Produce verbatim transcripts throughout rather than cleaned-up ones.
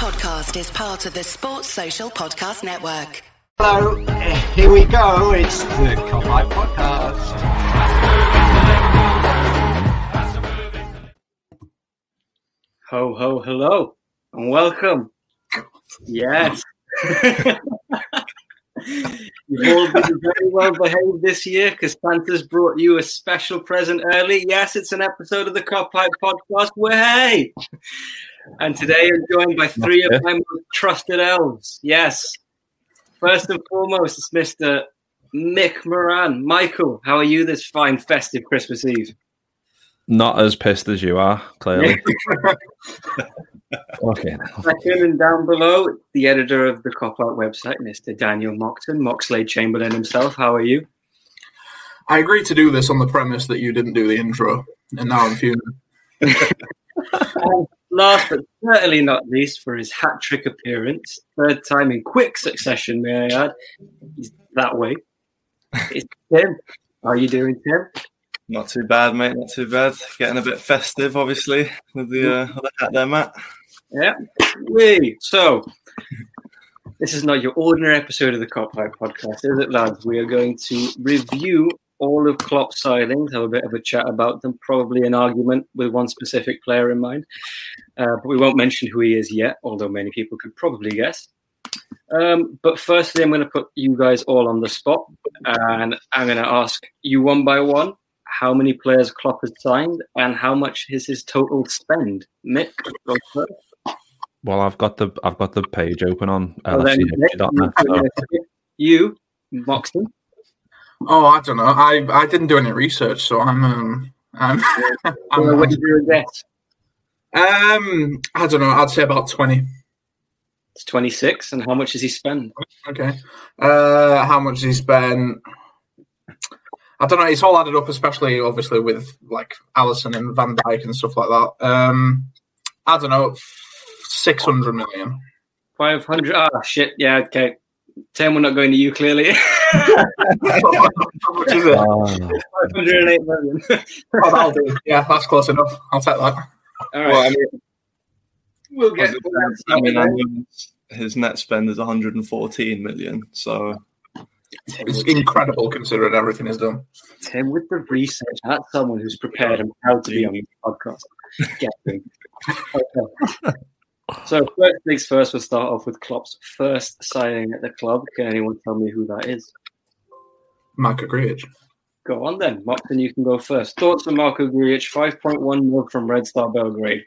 podcast is part of the Sports Social Podcast Network. Hello, here we go. It's the Cop Hype Podcast. Ho, ho, hello, and welcome. Yes. You've all been very well behaved this year because Santa's brought you a special present early. Yes, it's an episode of the Cop Hype Podcast. Way! And today I'm joined by three of my most trusted elves. Yes. First and foremost, it's Mister Mick Moran. Michael, how are you this fine festive Christmas Eve? Not as pissed as you are, clearly. Okay. Second and down below, the editor of the Cop Out website, Mister Daniel Moxon, Moxley Chamberlain himself. How are you? I agreed to do this on the premise that you didn't do the intro, and now I'm fuming. And last but certainly not least, for his hat-trick appearance, third time in quick succession, may I add, he's that way. It's Tim. How are you doing, Tim? Not too bad, mate. Not too bad. Getting a bit festive, obviously, with the, uh, with the hat there, Matt. Yeah. We. So, this is not your ordinary episode of the Cop Hype Podcast, is it, lads? We are going to review all of Klopp's signings, have a bit of a chat about them, probably an argument with one specific player in mind. Uh, but we won't mention who he is yet, although many people could probably guess. Um, but firstly, I'm going to put you guys all on the spot, and I'm going to ask you one by one how many players Klopp has signed and how much is his total spend. Mick, go first. Well, I've got the I've got the page open on Well, L F C history dot net. So. You, Moxon. Oh, I don't know. I I didn't do any research, so I'm um I'm, I'm, I'm what did you guess? um I don't know. I'd say about twenty. It's twenty-six, and how much does he spend? Okay. Uh, how much does he spend? I don't know. It's all added up, especially obviously with like Alisson and Van Dijk and stuff like that. Um, I don't know. Six hundred million. Five hundred. Ah, oh, shit. Yeah. Okay. Tim, we're not going to you clearly. How much is it? Oh. Five hundred and eight million. Oh, that'll do. Yeah, that's close enough. I'll take that. All right. Well, I mean, we'll get. I mean, I mean, his net spend is one hundred fourteen million. So it's incredible considering everything is done. Tim, with the research, that's someone who's prepared and proud to be on the podcast. Get him. Okay. So first things first, we'll start off with Klopp's first signing at the club. Can anyone tell me who that is? Marco Grujic. Go on then. Martin, you can go first. Thoughts on Marco Grujic, five point one mil from Red Star Belgrade.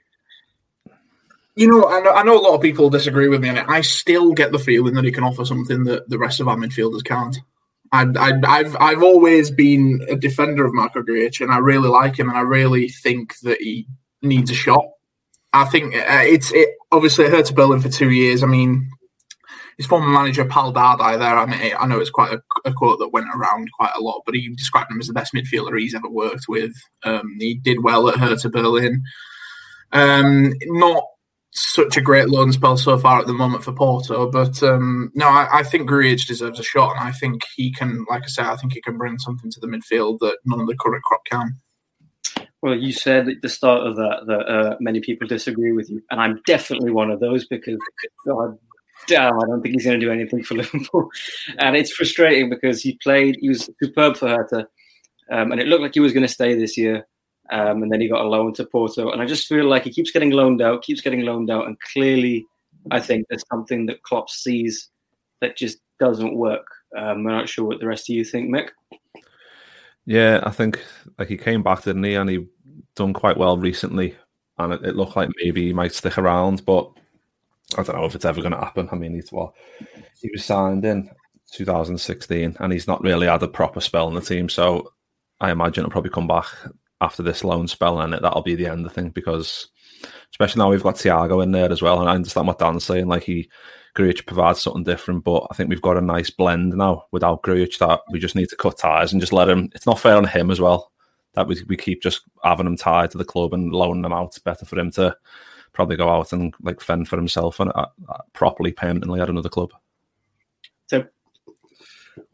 You know, I know, I know a lot of people disagree with me on it. I still get the feeling that he can offer something that the rest of our midfielders can't. I, I, I've I've always been a defender of Marco Grujic, and I really like him, and I really think that he needs a shot. I think uh, it's it obviously Hertha Berlin for two years. I mean, his former manager, Pal Dardai, there, I mean, I know it's quite a, a quote that went around quite a lot, but he described him as the best midfielder he's ever worked with. Um, he did well at Hertha Berlin. Um, not such a great loan spell so far at the moment for Porto, but um, no, I, I think Grujic deserves a shot, and I think he can, like I said, I think he can bring something to the midfield that none of the current crop can. Well, you said at the start of that that uh, many people disagree with you, and I'm definitely one of those because, God damn, I don't think he's going to do anything for Liverpool. And it's frustrating because he played, he was superb for Hertha, um, and it looked like he was going to stay this year, um, and then he got a loan to Porto. And I just feel like he keeps getting loaned out, keeps getting loaned out, and clearly I think there's something that Klopp sees that just doesn't work. Um, I'm not sure what the rest of you think, Mick. Yeah, I think like he came back, didn't he? And he done quite well recently, and it, it looked like maybe he might stick around, but I don't know if it's ever going to happen. I mean, he's well, he was signed in two thousand sixteen, and he's not really had a proper spell in the team. So I imagine he'll probably come back after this loan spell, and it, that'll be the end, I think, because especially now we've got Thiago in there as well. And I understand what Dan's saying, like he Grujic provides something different, but I think we've got a nice blend now without Grujic that we just need to cut ties and just let him. It's not fair on him as well that we we keep just having him tied to the club and loaning him out. It's better for him to probably go out and like fend for himself and uh, uh, properly permanently at another club. So, well,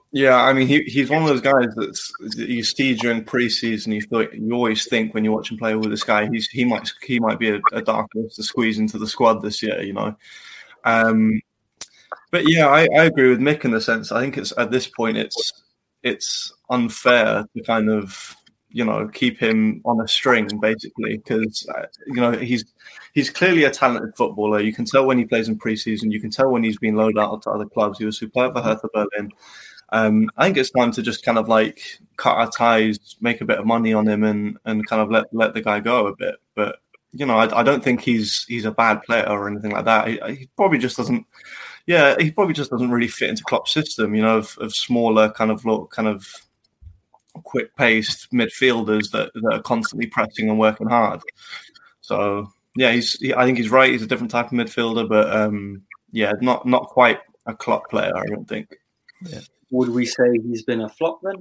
Yeah, I mean, he, he's one of those guys that's, that you see during pre-season. You feel, you always think when you watch him play with this guy, he's he might he might be a, a dark horse to squeeze into the squad this year, you know. Um, but yeah, I, I agree with Mick in the sense. I think it's at this point it's it's unfair to kind of you know keep him on a string basically because uh, you know he's he's clearly a talented footballer. You can tell when he plays in pre-season. You can tell when he's been loaned out to other clubs. He was superb for Hertha Berlin. Um, I think it's time to just kind of like cut our ties, make a bit of money on him, and, and kind of let let the guy go a bit. But you know, I, I don't think he's he's a bad player or anything like that. He, he probably just doesn't. Yeah, he probably just doesn't really fit into Klopp's system. You know, of, of smaller kind of kind of quick paced midfielders that, that are constantly pressing and working hard. So yeah, he's. He, I think he's right. He's a different type of midfielder, but um, yeah, not not quite a Klopp player. I don't think. Yeah. Would we say he's been a flop then?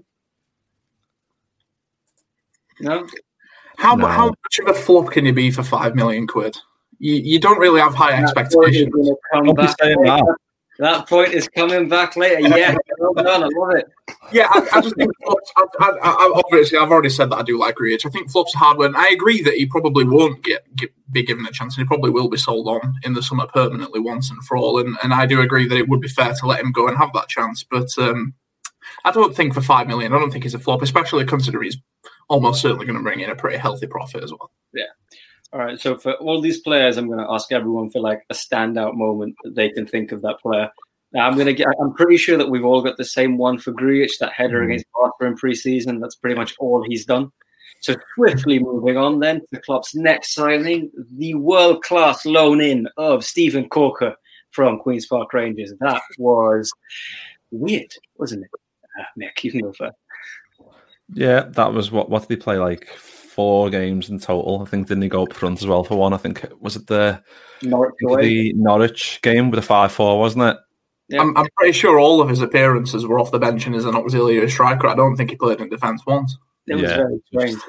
No. How No. how much of a flop can you be for five million quid? You you don't really have high expectations. Come Don't be back saying later. that. That point is coming back later. Yeah, well done. I love it. Yeah, I, I just think flops. I, I, I, obviously, I've already said that I do like Grujic. I think flops are hard word. I agree that he probably won't get, get be given a chance, and he probably will be sold on in the summer permanently once and for all. And, and I do agree that it would be fair to let him go and have that chance. But um, I don't think for five million, I don't think he's a flop, especially considering he's almost certainly going to bring in a pretty healthy profit as well. Yeah. All right. So for all these players, I'm going to ask everyone for like a standout moment that they can think of that player. Now, I'm going to get. I'm pretty sure that we've all got the same one for Grujic, that header mm. against Barca in pre-season. That's pretty much all he's done. So swiftly moving on then to Klopp's next signing, the world-class loan-in of Steven Corker from Queen's Park Rangers. That was weird, wasn't it? Uh, Nick, you can go first. Yeah, that was what. What did he play like? Four games in total. I think didn't he go up front as well for one? I think was it the Norwich, the Norwich game with a five four, wasn't it? Yeah. I'm, I'm pretty sure all of his appearances were off the bench and as an auxiliary striker. I don't think he played in defence once. It was Yeah. very strange.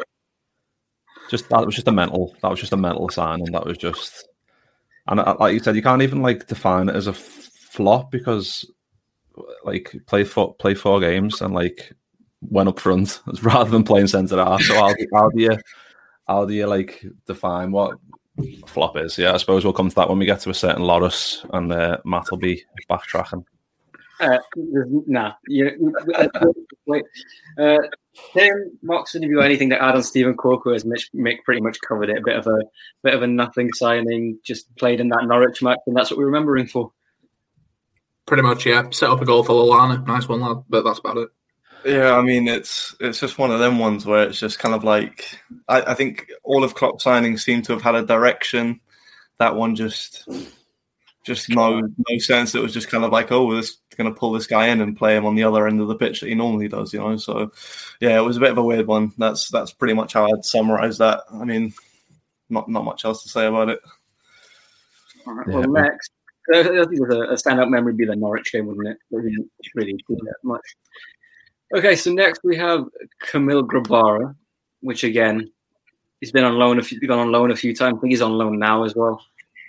Just that was just a mental. That was just a mental sign, and that was just. And uh, like you said, you can't even like define it as a f- flop because, like, play four play four games and like went up front rather than playing centre half. So how, how do you how do you like define what flop is? Yeah, I suppose we'll come to that when we get to a certain Loris, and uh, Matt will be backtracking. Uh, nah, you, uh, wait. Uh, Tim, Moxon, have you got anything to add on Steven Corker? As Mitch, Mick pretty much covered it. A bit of a bit of a nothing signing, just played in that Norwich match, and that's what we remember him for. Pretty much, yeah. Set up a goal for Lallana. Nice one, lad. But that's about it. Yeah, I mean, it's it's just one of them ones where it's just kind of like, I, I think all of Klopp's signings seem to have had a direction. That one just, just no no sense. It was just kind of like, oh, we're just going to pull this guy in and play him on the other end of the pitch that he normally does, you know. So, yeah, it was a bit of a weird one. That's that's pretty much how I'd summarise that. I mean, not not much else to say about it. All right, well, yeah. Next, I think it was a, a standout memory would be the Norwich game, wouldn't it? It didn't really do that much. Okay, so next we have Kamil Grabara, which again, he's been on loan a few, gone on loan a few times. I think he's on loan now as well.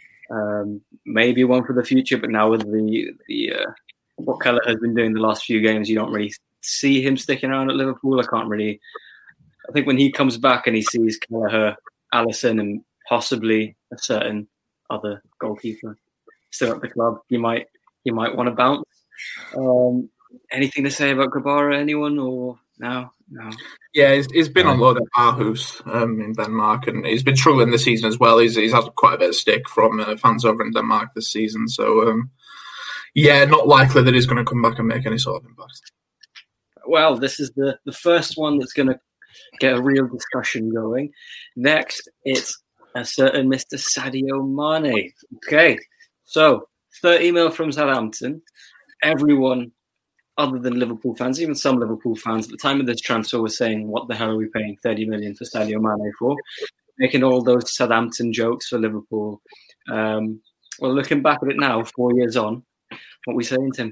Um, maybe one for the future, but now with the the uh, what Kelleher has been doing the last few games, you don't really see him sticking around at Liverpool. I can't really. I think when he comes back and he sees Kelleher, Alisson, and possibly a certain other goalkeeper still at the club, he might he might want to bounce. Um, Anything to say about Grabara, anyone, or no? No. Yeah, he's, he's been on loan at Aarhus um, in Denmark, and he's been struggling this season as well. He's, he's had quite a bit of stick from uh, fans over in Denmark this season. So, um, yeah, not likely that he's going to come back and make any sort of impact. Well, this is the, the first one that's going to get a real discussion going. Next, it's a certain Mister Sadio Mane. Okay, so thirty mil from Southampton. Everyone other than Liverpool fans, even some Liverpool fans at the time of this transfer were saying, what the hell are we paying thirty million for Sadio Mane for? Making all those Southampton jokes for Liverpool. Um, well, looking back at it now, four years on, what are we saying, Tim?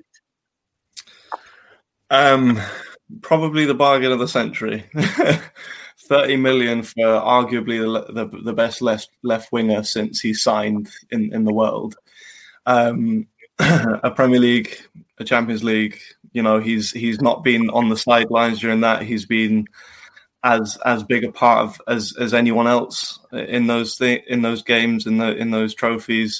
Um, probably the bargain of the century. thirty million for arguably the, the, the best left, left winger since he signed in, in the world. Um, a Premier League, a Champions League. You know, he's he's not been on the sidelines during that. He's been as as big a part of as as anyone else in those th- in those games, in the in those trophies.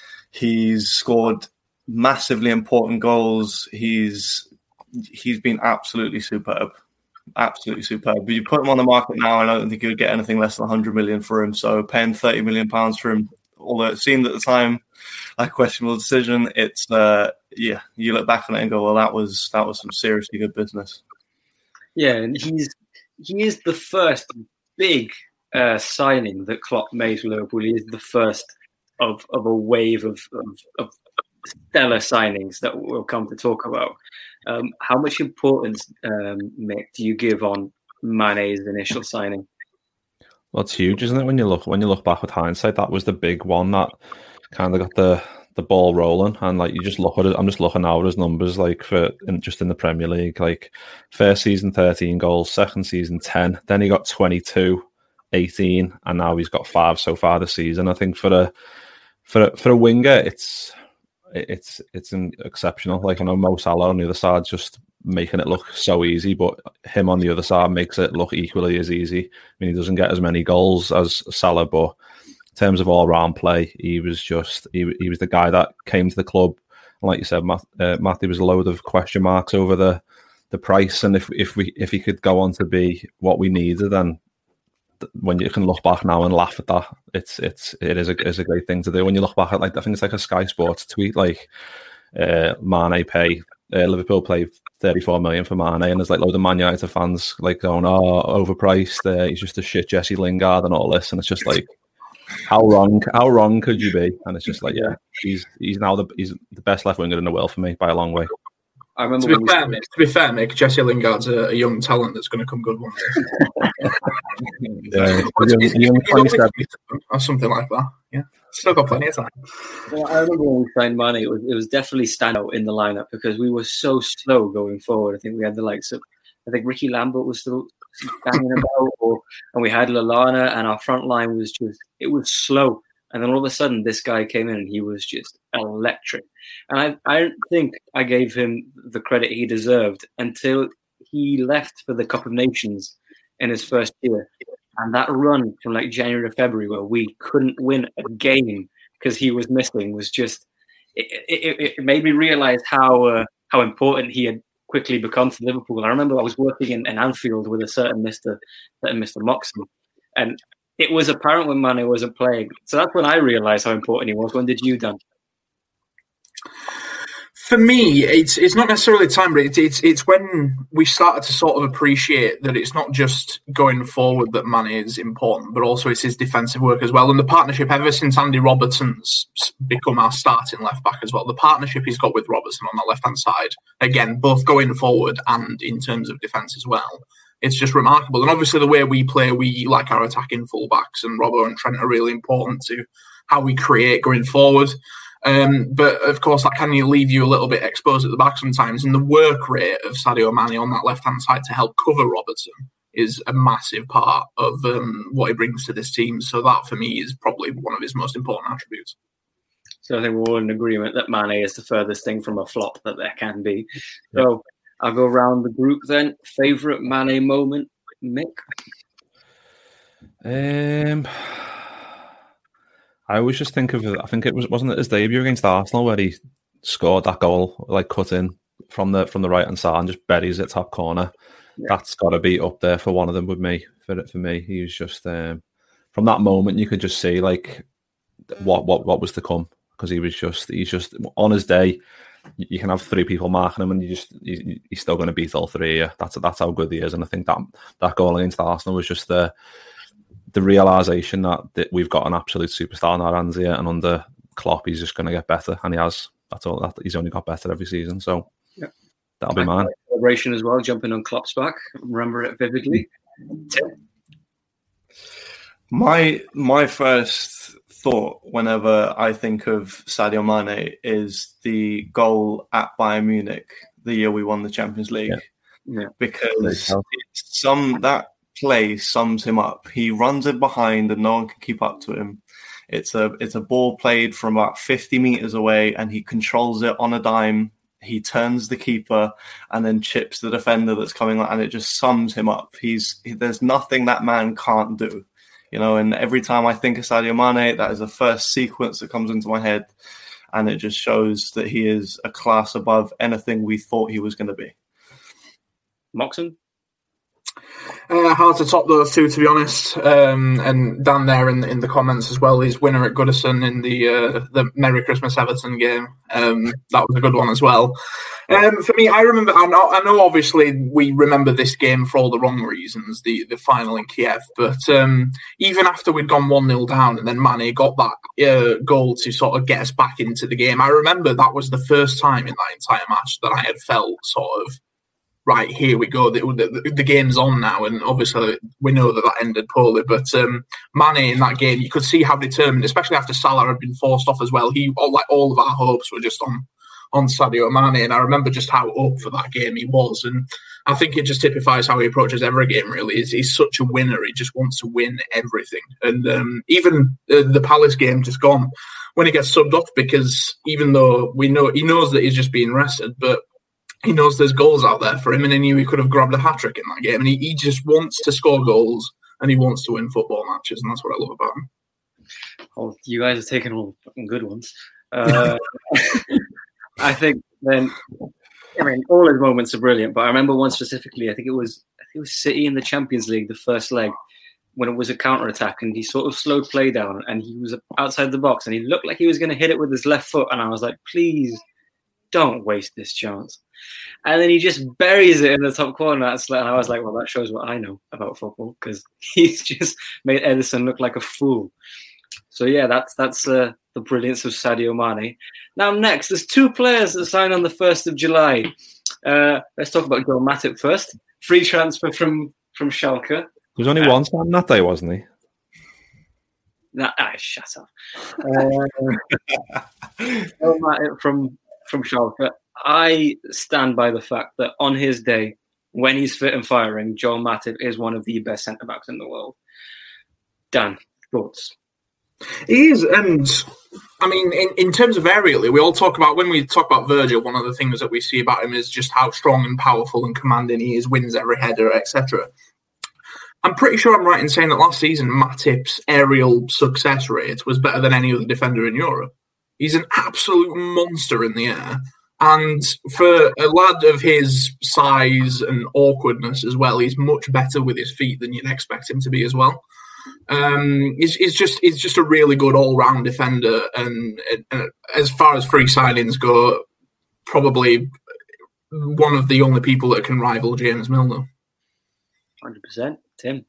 He's scored massively important goals. He's he's been absolutely superb, absolutely superb. But you put him on the market now, and I don't think you would get anything less than one hundred million for him. So paying thirty million pounds for him, although it seemed at the time like a questionable decision, it's uh, yeah. You look back on it and go, well, that was that was some seriously good business. Yeah, and he's he is the first big uh, signing that Klopp made for Liverpool. He is the first of of a wave of, of, of stellar signings that we'll come to talk about. Um, how much importance, um, Mick, do you give on Mane's initial signing? Well, it's huge, isn't it? When you look when you look back with hindsight, that was the big one that kind of got the, the ball rolling. And like you just look at it, I'm just looking now at his numbers, like for in, just in the Premier League. Like first season, thirteen goals, second season, ten. Then he got twenty-two, eighteen, and now he's got five so far this season. I think for a for a, for a winger, it's it's it's an exceptional. Like I know Mo Salah on the other side just making it look so easy, but him on the other side makes it look equally as easy. I mean, he doesn't get as many goals as Salah, but in terms of all-round play, he was just he, he was the guy that came to the club. And like you said, Matt, uh, Matt, there was a load of question marks over the the price, and if if we if he could go on to be what we needed, then when you can look back now and laugh at that, it's it's it is a is a great thing to do. When you look back at, like, I think it's like a Sky Sports tweet, like uh, Mane pay uh, Liverpool play thirty-four million for Mane, and there's like loads of Man United fans like going, "Oh, overpriced. Uh, he's just a shit Jesse Lingard and all this," and it's just like, how wrong? How wrong could you be? And it's just like, yeah, he's he's now the he's the best left winger in the world for me by a long way. I remember to be, fair, Mick, to be fair, Mick, Jesse Lingard's a, a young talent that's going to come good one day. yeah, he's, he's, he's or something like that. Yeah, still got plenty of time. Well, I remember when we signed Mane, it was, it was definitely standout in the lineup because we were so slow going forward. I think we had the likes of, I think Ricky Lambert was still standing about, or, and we had Lallana, and our front line was just, it was slow. And then all of a sudden, this guy came in and he was just electric. And I, I don't think I gave him the credit he deserved until he left for the Cup of Nations in his first year. And that run from like January to February where we couldn't win a game because he was missing was just, it, it, it made me realize how uh, how important he had quickly become to Liverpool. I remember I was working in, in Anfield with a certain Mister certain Mister Moxon. And it was apparent when Mane wasn't playing. So that's when I realised how important he was. When did you, Dan? For me, it's it's not necessarily time, but it's, it's it's when we started to sort of appreciate that it's not just going forward that Mane is important, but also it's his defensive work as well. And the partnership, ever since Andy Robertson's become our starting left back as well, the partnership he's got with Robertson on that left hand side, again, both going forward and in terms of defence as well. It's just remarkable. And obviously the way we play, we like our attacking fullbacks, and Robbo and Trent are really important to how we create going forward. Um, but of course, that can leave you a little bit exposed at the back sometimes. And the work rate of Sadio Mane on that left-hand side to help cover Robertson is a massive part of um, what he brings to this team. So that, for me, is probably one of his most important attributes. So I think we're all in agreement that Mane is the furthest thing from a flop that there can be. So I'll go around the group then. Favourite Mane moment, Mick? Um, I always just think of, I think it was, wasn't it his debut against Arsenal where he scored that goal, like cut in from the from the right hand side and just buries it top corner. Yeah. That's got to be up there for one of them with me. For for me, he was just um, from that moment you could just see like what what what was to come, because he was just he's just on his day. You can have three people marking him, and you just he's, he's still going to beat all three. Yeah, that's that's how good he is. And I think that that goal against Arsenal was just the the realization that, that we've got an absolute superstar in our hands here, and under Klopp, he's just going to get better, and he has. That's all. That he's only got better every season. So yeah, that'll be mine. Celebration as well, jumping on Klopp's back. Remember it vividly. My my first thought whenever I think of Sadio Mane is the goal at Bayern Munich the year we won the Champions League. Yeah. Yeah. Because it's some that play sums him up. He runs it behind and no one can keep up to him. It's a it's a ball played from about fifty meters away, and he controls it on a dime. He turns the keeper and then chips the defender that's coming on, and it just sums him up. He's he, there's nothing that man can't do, you know. And every time I think of Sadio Mane, that is the first sequence that comes into my head, and it just shows that he is a class above anything we thought he was going to be. Moxon? Uh, hard to top those two, to be honest. Um, and Dan there in, in the comments as well, his winner at Goodison in the uh, the Merry Christmas Everton game. Um, that was a good one as well. Um, for me, I remember, I know, I know obviously we remember this game for all the wrong reasons, the, the final in Kiev, but um, even after we'd gone one nil down and then Mane got that uh, goal to sort of get us back into the game, I remember that was the first time in that entire match that I had felt sort of, right, here we go, the, the, the game's on now, and obviously we know that that ended poorly, but um, Mane in that game, you could see how determined, especially after Salah had been forced off as well, he all, like all of our hopes were just on, on Sadio Mane, and I remember just how up for that game he was, and I think it just typifies how he approaches every game, really. He's, he's such a winner, he just wants to win everything, and um, even uh, the Palace game just gone, when he gets subbed off, because even though we know he knows that he's just being rested, but he knows there's goals out there for him, and he knew he could have grabbed a hat-trick in that game. And he, he just wants to score goals, and he wants to win football matches, and that's what I love about him. Oh, you guys are taking all fucking good ones. Uh, I think then, I mean, all his moments are brilliant, but I remember one specifically, I think it was I think it was City in the Champions League, the first leg, when it was a counter-attack, and he sort of slowed play down, and he was outside the box, and he looked like he was going to hit it with his left foot, and I was like, please don't waste this chance. And then he just buries it in the top corner. And I was like, well, that shows what I know about football, because he's just made Ederson look like a fool. So, yeah, that's that's uh, the brilliance of Sadio Mane. Now, next, there's two players that signed on the first of July. Uh, let's talk about Joel Matip first. Free transfer from, from Schalke. There was only uh, one signed that day, wasn't he? Nah, ah, shut up. Uh, Joel Matip from, from Schalke. I stand by the fact that on his day, when he's fit and firing, Joel Matip is one of the best centre-backs in the world. Dan, thoughts? He is, and I mean, in, in terms of aerially, we all talk about, when we talk about Virgil, one of the things that we see about him is just how strong and powerful and commanding he is, wins every header, et cetera. I'm pretty sure I'm right in saying that last season, Matip's aerial success rate was better than any other defender in Europe. He's an absolute monster in the air. And for a lad of his size and awkwardness as well, he's much better with his feet than you'd expect him to be as well. Um, he's, he's just he's just a really good all-round defender, and, and as far as free signings go, probably one of the only people that can rival James Milner. one hundred percent. Tim?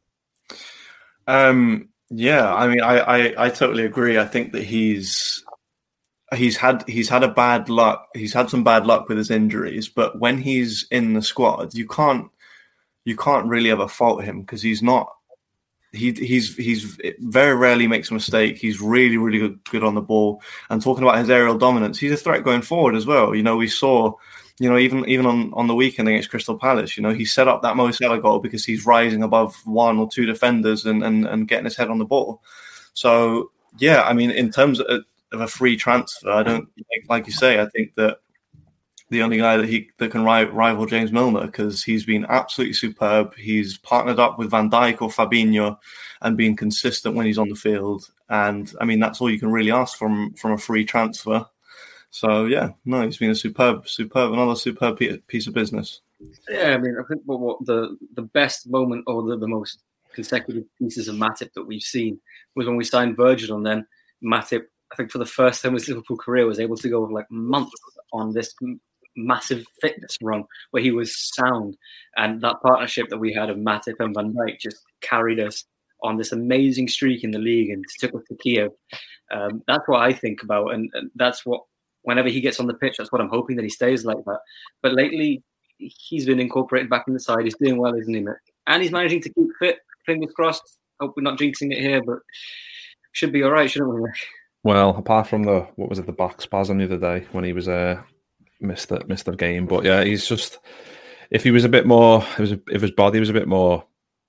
Um, yeah, I mean, I, I, I totally agree. I think that he's... He's had he's had a bad luck. He's had some bad luck with his injuries, but when he's in the squad, you can't you can't really ever fault him, because he's not he he's he's very rarely makes a mistake. He's really really good, good on the ball. And talking about his aerial dominance, he's a threat going forward as well. You know, we saw, you know, even even on, on the weekend against Crystal Palace, you know, he set up that Mo Salah goal because he's rising above one or two defenders and and, and getting his head on the ball. So yeah, I mean, in terms of of a free transfer, I don't like you say. I think that the only guy that he that can rival James Milner, because he's been absolutely superb. He's partnered up with Van Dijk or Fabinho and being consistent when he's on the field. And I mean, that's all you can really ask from from a free transfer. So yeah, no, he's been a superb, superb, another superb piece of business. Yeah, I mean, I think what, what the the best moment or the, the most consecutive pieces of Matip that we've seen was when we signed Virgil, and then Matip, I think for the first time in his Liverpool career, was able to go like months on this massive fitness run where he was sound. And that partnership that we had of Matip and Van Dijk just carried us on this amazing streak in the league and took us to Kiev. Um, that's what I think about. And, and that's what, whenever he gets on the pitch, that's what I'm hoping that he stays like that. But lately, he's been incorporated back in the side. He's doing well, isn't he, Mick? And he's managing to keep fit. Fingers crossed. Hope we're not jinxing it here, but should be all right, shouldn't we, Mick? Well, apart from the, what was it, the back spasm the other day when he was uh, missed the missed the game, but yeah, he's just, if he was a bit more, if his, if his body was a bit more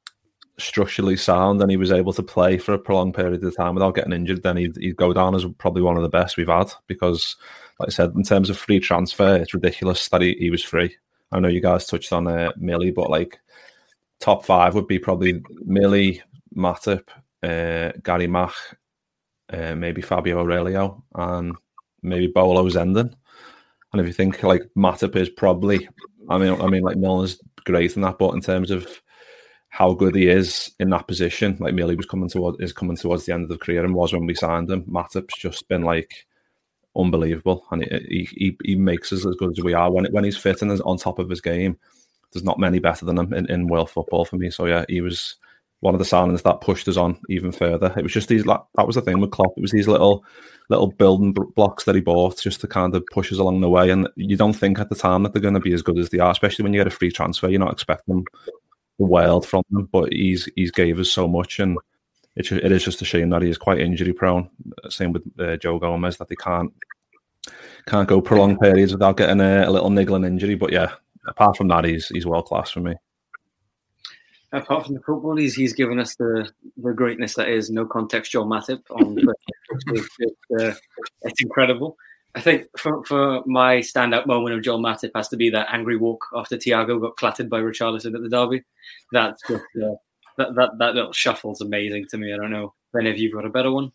structurally sound and he was able to play for a prolonged period of time without getting injured, then he'd, he'd go down as probably one of the best we've had. Because, like I said, in terms of free transfer, it's ridiculous that he, he was free. I know you guys touched on uh, Millie, but like top five would be probably Millie, Matip, uh, Gary Mack, uh, maybe Fabio Aurelio, and maybe Bolo Zenden. And if you think like Matip is probably, I mean, I mean like Milner's great in that, but in terms of how good he is in that position, like Millie was coming towards is coming towards the end of the career and was when we signed him. Matip's just been like unbelievable, and he he, he makes us as good as we are when when he's fit and is on top of his game. There's not many better than him in, in world football for me. So yeah, he was one of the signings that pushed us on even further. It was just these, like, that was the thing with Klopp. It was these little little building blocks that he bought just to kind of push us along the way. And you don't think at the time that they're going to be as good as they are, especially when you get a free transfer. You're not expecting the world from them, but he's he's gave us so much, and it it is just a shame that he is quite injury prone. Same with uh, Joe Gomez, that they can't can't go prolonged periods without getting a, a little niggling injury. But yeah, apart from that, he's he's world class for me. Apart from the football, he's he's given us the, the greatness that is no context Joel Matip on Twitter. it's, it's, uh, it's incredible. I think for, for my standout moment of Joel Matip has to be that angry walk after Thiago got clattered by Richarlison at the derby. That's just, uh, that, that that little shuffle's amazing to me. I don't know if any of you got a better one.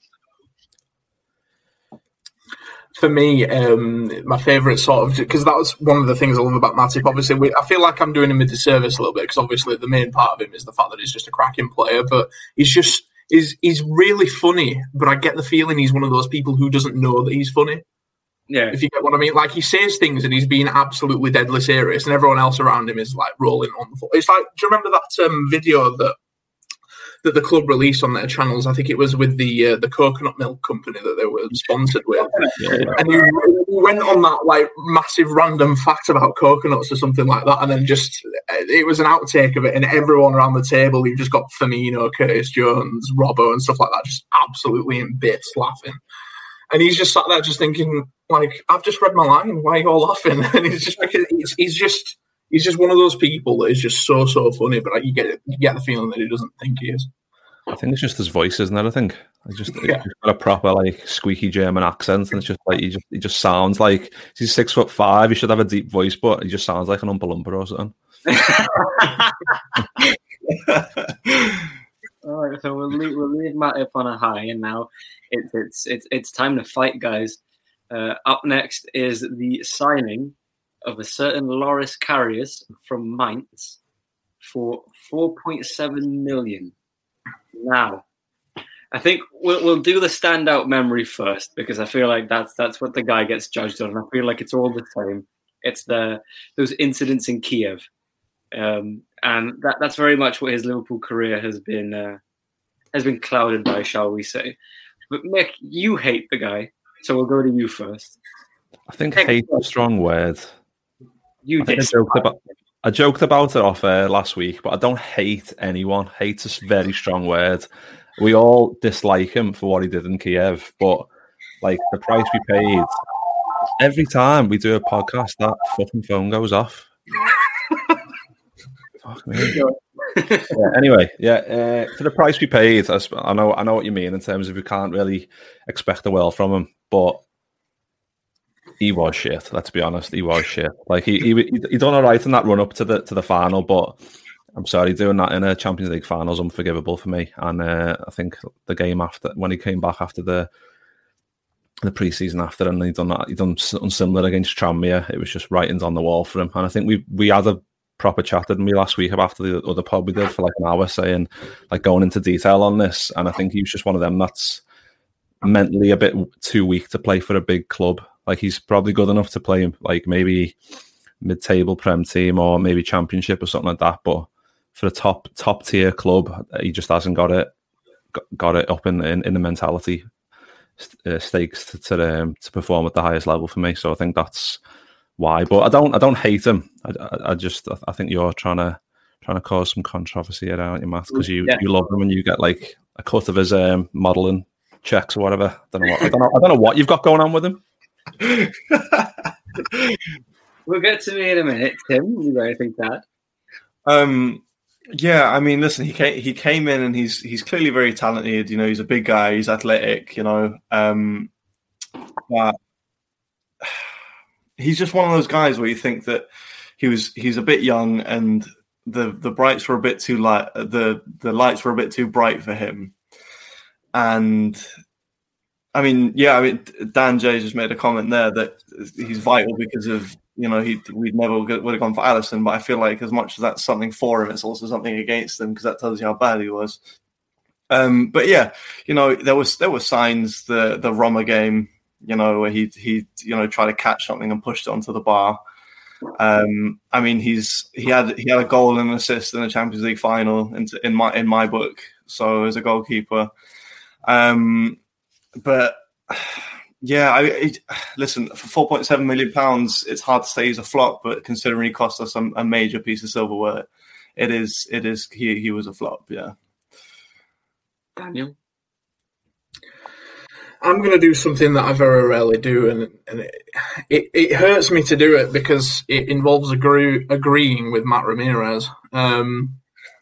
For me, um, my favourite sort of, because that was one of the things I love about Matip. Obviously, we, I feel like I'm doing him a disservice a little bit, because obviously the main part of him is the fact that he's just a cracking player, but he's just, he's, he's really funny, but I get the feeling he's one of those people who doesn't know that he's funny. Yeah. If you get what I mean. Like, he says things and he's being absolutely deadly serious, and everyone else around him is like rolling on the floor. It's like, do you remember that um, video that that the club released on their channels? I think it was with the uh, the coconut milk company that they were sponsored with. Yeah, yeah. And he went on that like massive random fact about coconuts or something like that, and then just, it was an outtake of it, and everyone around the table, you just got Firmino, Curtis Jones, Robbo and stuff like that, just absolutely in bits laughing. And he's just sat there just thinking, like, I've just read my line, why are you all laughing? And it's just because he's, he's just he's just one of those people that is just so, so funny, but you get you get the feeling that he doesn't think he is. I think it's just his voice, isn't it? I think it's just yeah. he's got a proper like squeaky German accent, and it's just like he just he just sounds like he's six foot five. He should have a deep voice, but he just sounds like an Oompa Loompa or something. All right, so we'll leave, we'll leave Matip on a high, and now it's it's it's it's time to fight, guys. Uh, up next is the signing of a certain Loris Karius from Mainz for four point seven million. Now, I think we'll, we'll do the standout memory first, because I feel like that's that's what the guy gets judged on. I feel like it's all the same. It's the those incidents in Kiev, um, and that, that's very much what his Liverpool career has been uh, has been clouded by, shall we say? But Mick, you hate the guy, so we'll go to you first. I think hate is a strong word. You I, I joked about I joked about it off air last week, but I don't hate anyone. Hate is a very strong word. We all dislike him for what he did in Kiev, but like the price we paid, every time we do a podcast, that fucking phone goes off. Fuck me. yeah, anyway, yeah, uh, for the price we paid, I, I know, I know what you mean in terms of we can't really expect the world from him, but he was shit. Let's be honest, he was shit. Like he he he done all right in that run up to the to the final, but I'm sorry, doing that in a Champions League final is unforgivable for me. And uh, I think the game after, when he came back after the the pre-season after, and he done that, he done something similar against Tranmere. It was just writings on the wall for him. And I think we we had a proper chat, didn't we, last week after the other pod we did for like an hour, saying like going into detail on this. And I think he was just one of them that's mentally a bit too weak to play for a big club. Like he's probably good enough to play like maybe mid-table Prem team or maybe Championship or something like that. But for a top top tier club, he just hasn't got it got, got it up in in, in the mentality uh, stakes to to, um, to perform at the highest level for me. So I think that's why. But I don't I don't hate him. I, I, I just I think you're trying to trying to cause some controversy here, aren't you, Matt? Because you, yeah. you love him and you get like a cut of his um, modelling checks or whatever. I don't know what I don't know, I don't know what you've got going on with him. We'll get to me in a minute, Tim. You got anything to add? Um, Yeah, I mean, listen, he came, he came in and he's he's clearly very talented. You know, he's a big guy, he's athletic. You know, um, but he's just one of those guys where you think that he was he's a bit young and the the brights were a bit too light. The the lights were a bit too bright for him, and I mean, yeah, I mean, Dan J just made a comment there that he's vital because of. You know, he we'd never would have gone for Alisson, but I feel like as much as that's something for him, it's also something against him because that tells you how bad he was. Um, but yeah, you know, there was there were signs the the Roma game, you know, where he he you know tried to catch something and pushed it onto the bar. Um, I mean, he's he had he had a goal and an assist in the Champions League final in, in my in my book. So as a goalkeeper, um, but. Yeah, I it, listen, for four point seven million pounds, it's hard to say he's a flop, but considering he cost us a, a major piece of silverware, it is, it is, he, he was a flop, yeah. Daniel? I'm going to do something that I very rarely do, and, and it, it, it hurts me to do it because it involves agree, agreeing with Matt Ramirez. Um,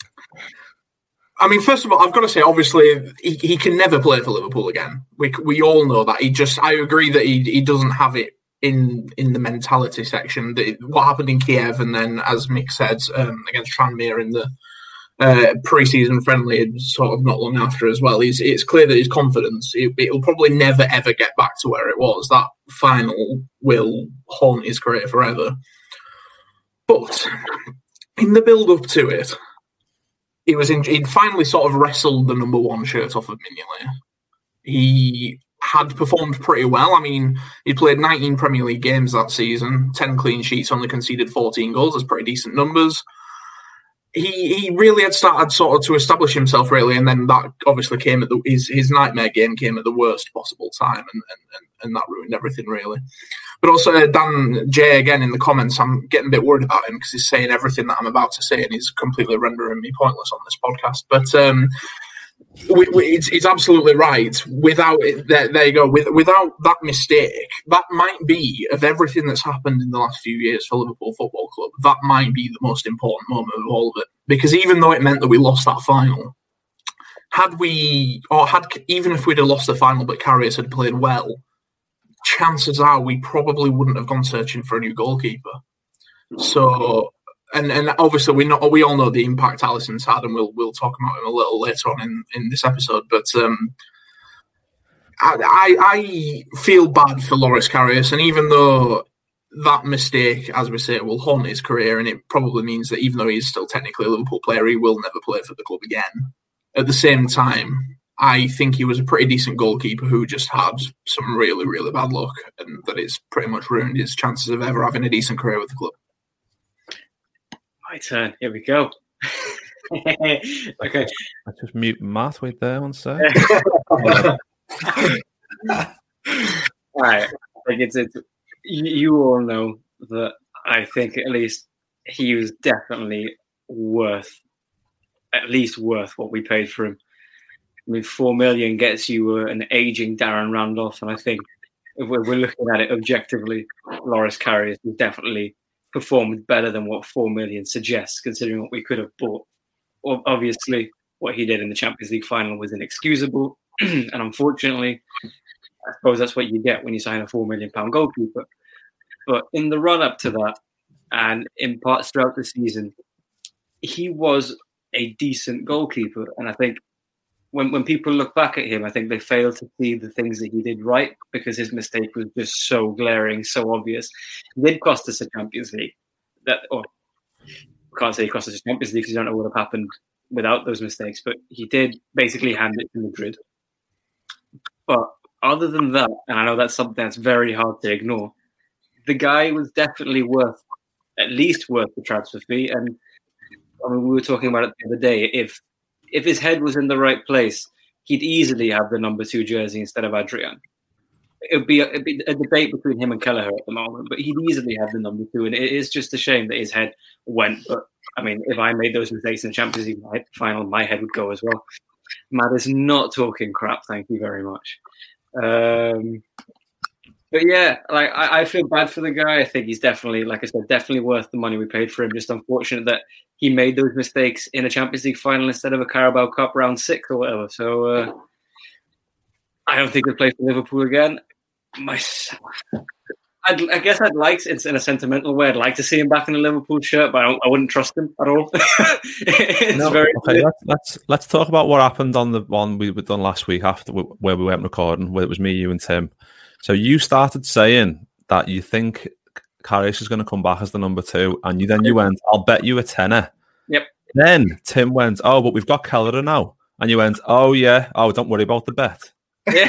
I mean, first of all, I've got to say, obviously, he, he can never play for Liverpool again. We we all know that. He just, I agree that he he doesn't have it in in the mentality section. The, what happened in Kiev, and then, as Mick said, um, against Tranmere in the uh, pre-season friendly, sort of not long after as well. He's it's clear that his confidence, it, it'll probably never ever get back to where it was. That final will haunt his career forever. But in the build-up to it. He was in, he'd finally sort of wrestled the number one shirt off of Mignolet. He had performed pretty well. I mean, he played nineteen Premier League games that season, ten clean sheets, only conceded fourteen goals. That's pretty decent numbers. He he really had started sort of to establish himself, really, and then that obviously came at the, his his nightmare game came at the worst possible time, and and, and that ruined everything, really. But also, uh, Dan J, again, in the comments, I'm getting a bit worried about him because he's saying everything that I'm about to say and he's completely rendering me pointless on this podcast. But um, we, we, it's, it's absolutely right. Without it, there, there you go. With, without that mistake, that might be, of everything that's happened in the last few years for Liverpool Football Club, that might be the most important moment of all of it. Because even though it meant that we lost that final, had we, or had even if we'd have lost the final but Karius had played well, chances are we probably wouldn't have gone searching for a new goalkeeper. So, and and obviously we know we all know the impact Alisson's had, and we'll we'll talk about him a little later on in, in this episode. But um, I, I I feel bad for Loris Karius, and even though that mistake, as we say, will haunt his career, and it probably means that even though he's still technically a Liverpool player, he will never play for the club again. At the same time, I think he was a pretty decent goalkeeper who just had some really, really bad luck, and that it's pretty much ruined his chances of ever having a decent career with the club. My turn. Here we go. Okay. I just mute Matt right there one sec. All right. I think it's, it's you, you all know that I think at least he was definitely worth, at least worth what we paid for him. I mean, four million gets you uh, an aging Darren Randolph, and I think if we're, we're looking at it objectively, Loris Karius has definitely performed better than what four million suggests, considering what we could have bought. Obviously, what he did in the Champions League final was inexcusable, and unfortunately, I suppose that's what you get when you sign a four million pound goalkeeper. But in the run-up to that, and in parts throughout the season, he was a decent goalkeeper, and I think When when people look back at him, I think they fail to see the things that he did right because his mistake was just so glaring, so obvious. He did cost us a Champions League. That, or I can't say he cost us a Champions League because you don't know what would have happened without those mistakes. But he did basically hand it to Madrid. But other than that, and I know that's something that's very hard to ignore, the guy was definitely worth, at least worth the transfer fee. And I mean, we were talking about it the other day. If If his head was in the right place, he'd easily have the number two jersey instead of Adrian. It'd be, a, it'd be a debate between him and Kelleher at the moment, but he'd easily have the number two. And it is just a shame that his head went. But, I mean, if I made those mistakes in the Champions League final, my head would go as well. Matt is not talking crap, thank you very much. Um, But yeah, like I, I feel bad for the guy. I think he's definitely, like I said, definitely worth the money we paid for him. Just unfortunate that he made those mistakes in a Champions League final instead of a Carabao Cup round six or whatever. So uh, I don't think he'll play for Liverpool again. My, I'd, I guess I'd like, it's in a sentimental way, I'd like to see him back in a Liverpool shirt, but I, don't, I wouldn't trust him at all. It's no, very okay, let's, let's let's talk about what happened on the one we were done last week after we, where we went recording, where it was me, you, and Tim. So you started saying that you think Karius is going to come back as the number two, and you then you went, "I'll bet you a tenner." Yep. Then Tim went, "Oh, but we've got Keller now," and you went, "Oh yeah, oh don't worry about the bet." Yeah.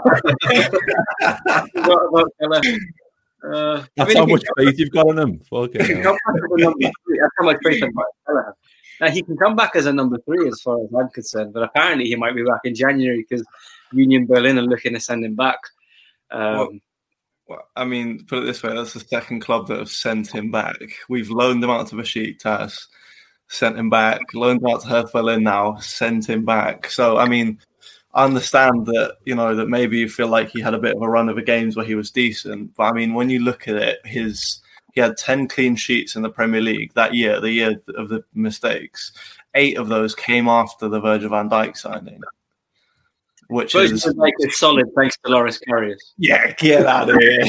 What about Keller? Uh, That's I mean, how much faith you've got in him. Fucking he can come back as a number three. That's how much faith I've got in Keller. Now, he can come back as a number three as far as I'm concerned, but apparently he might be back in January because Union Berlin are looking to send him back. Um, well, well, I mean, put it this way, that's the second club that have sent him back. We've loaned him out to Besiktas, sent him back, loaned him out to Hertha Berlin now, sent him back. So, I mean, I understand that, you know, that maybe you feel like he had a bit of a run of the games where he was decent. But, I mean, when you look at it, his he had ten clean sheets in the Premier League that year, the year of the mistakes. Eight of those came after the Virgil van Dijk signing. Which Virgil is van Dijk is solid thanks to Loris Karius. Yeah, get out of here.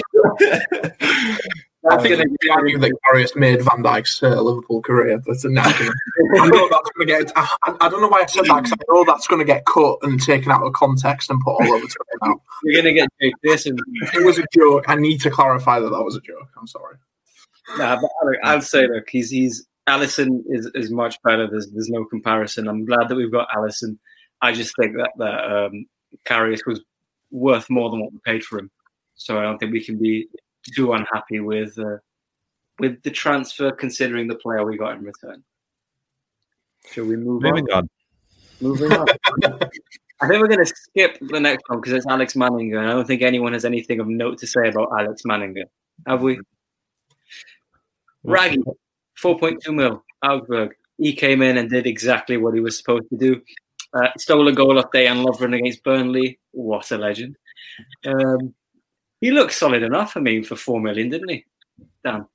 I think the argument that Karius made Van Dijk's uh, Liverpool career, but no, I know that's going to get. I, I don't know why I said that because I know that's going to get cut and taken out of context and put all over Twitter now. You're going to get Jake Pearson. It was a joke. I need to clarify that that was a joke. I'm sorry. Nah, but I'll say, look, he's he's Alisson is, is much better. There's there's no comparison. I'm glad that we've got Alisson. I just think that that um, Karius was worth more than what we paid for him. So I don't think we can be too unhappy with uh, with the transfer, considering the player we got in return. Shall we move Moving on? on. Moving on. I think we're going to skip the next one because it's Alex Manninger, and I don't think anyone has anything of note to say about Alex Manninger. Have we? Raggy, four point two mil, Augsburg. He came in and did exactly what he was supposed to do. Uh, stole a goal off Dejan Lovren against Burnley. What a legend. Um, he looked solid enough, I mean, for four million, didn't he? Dan.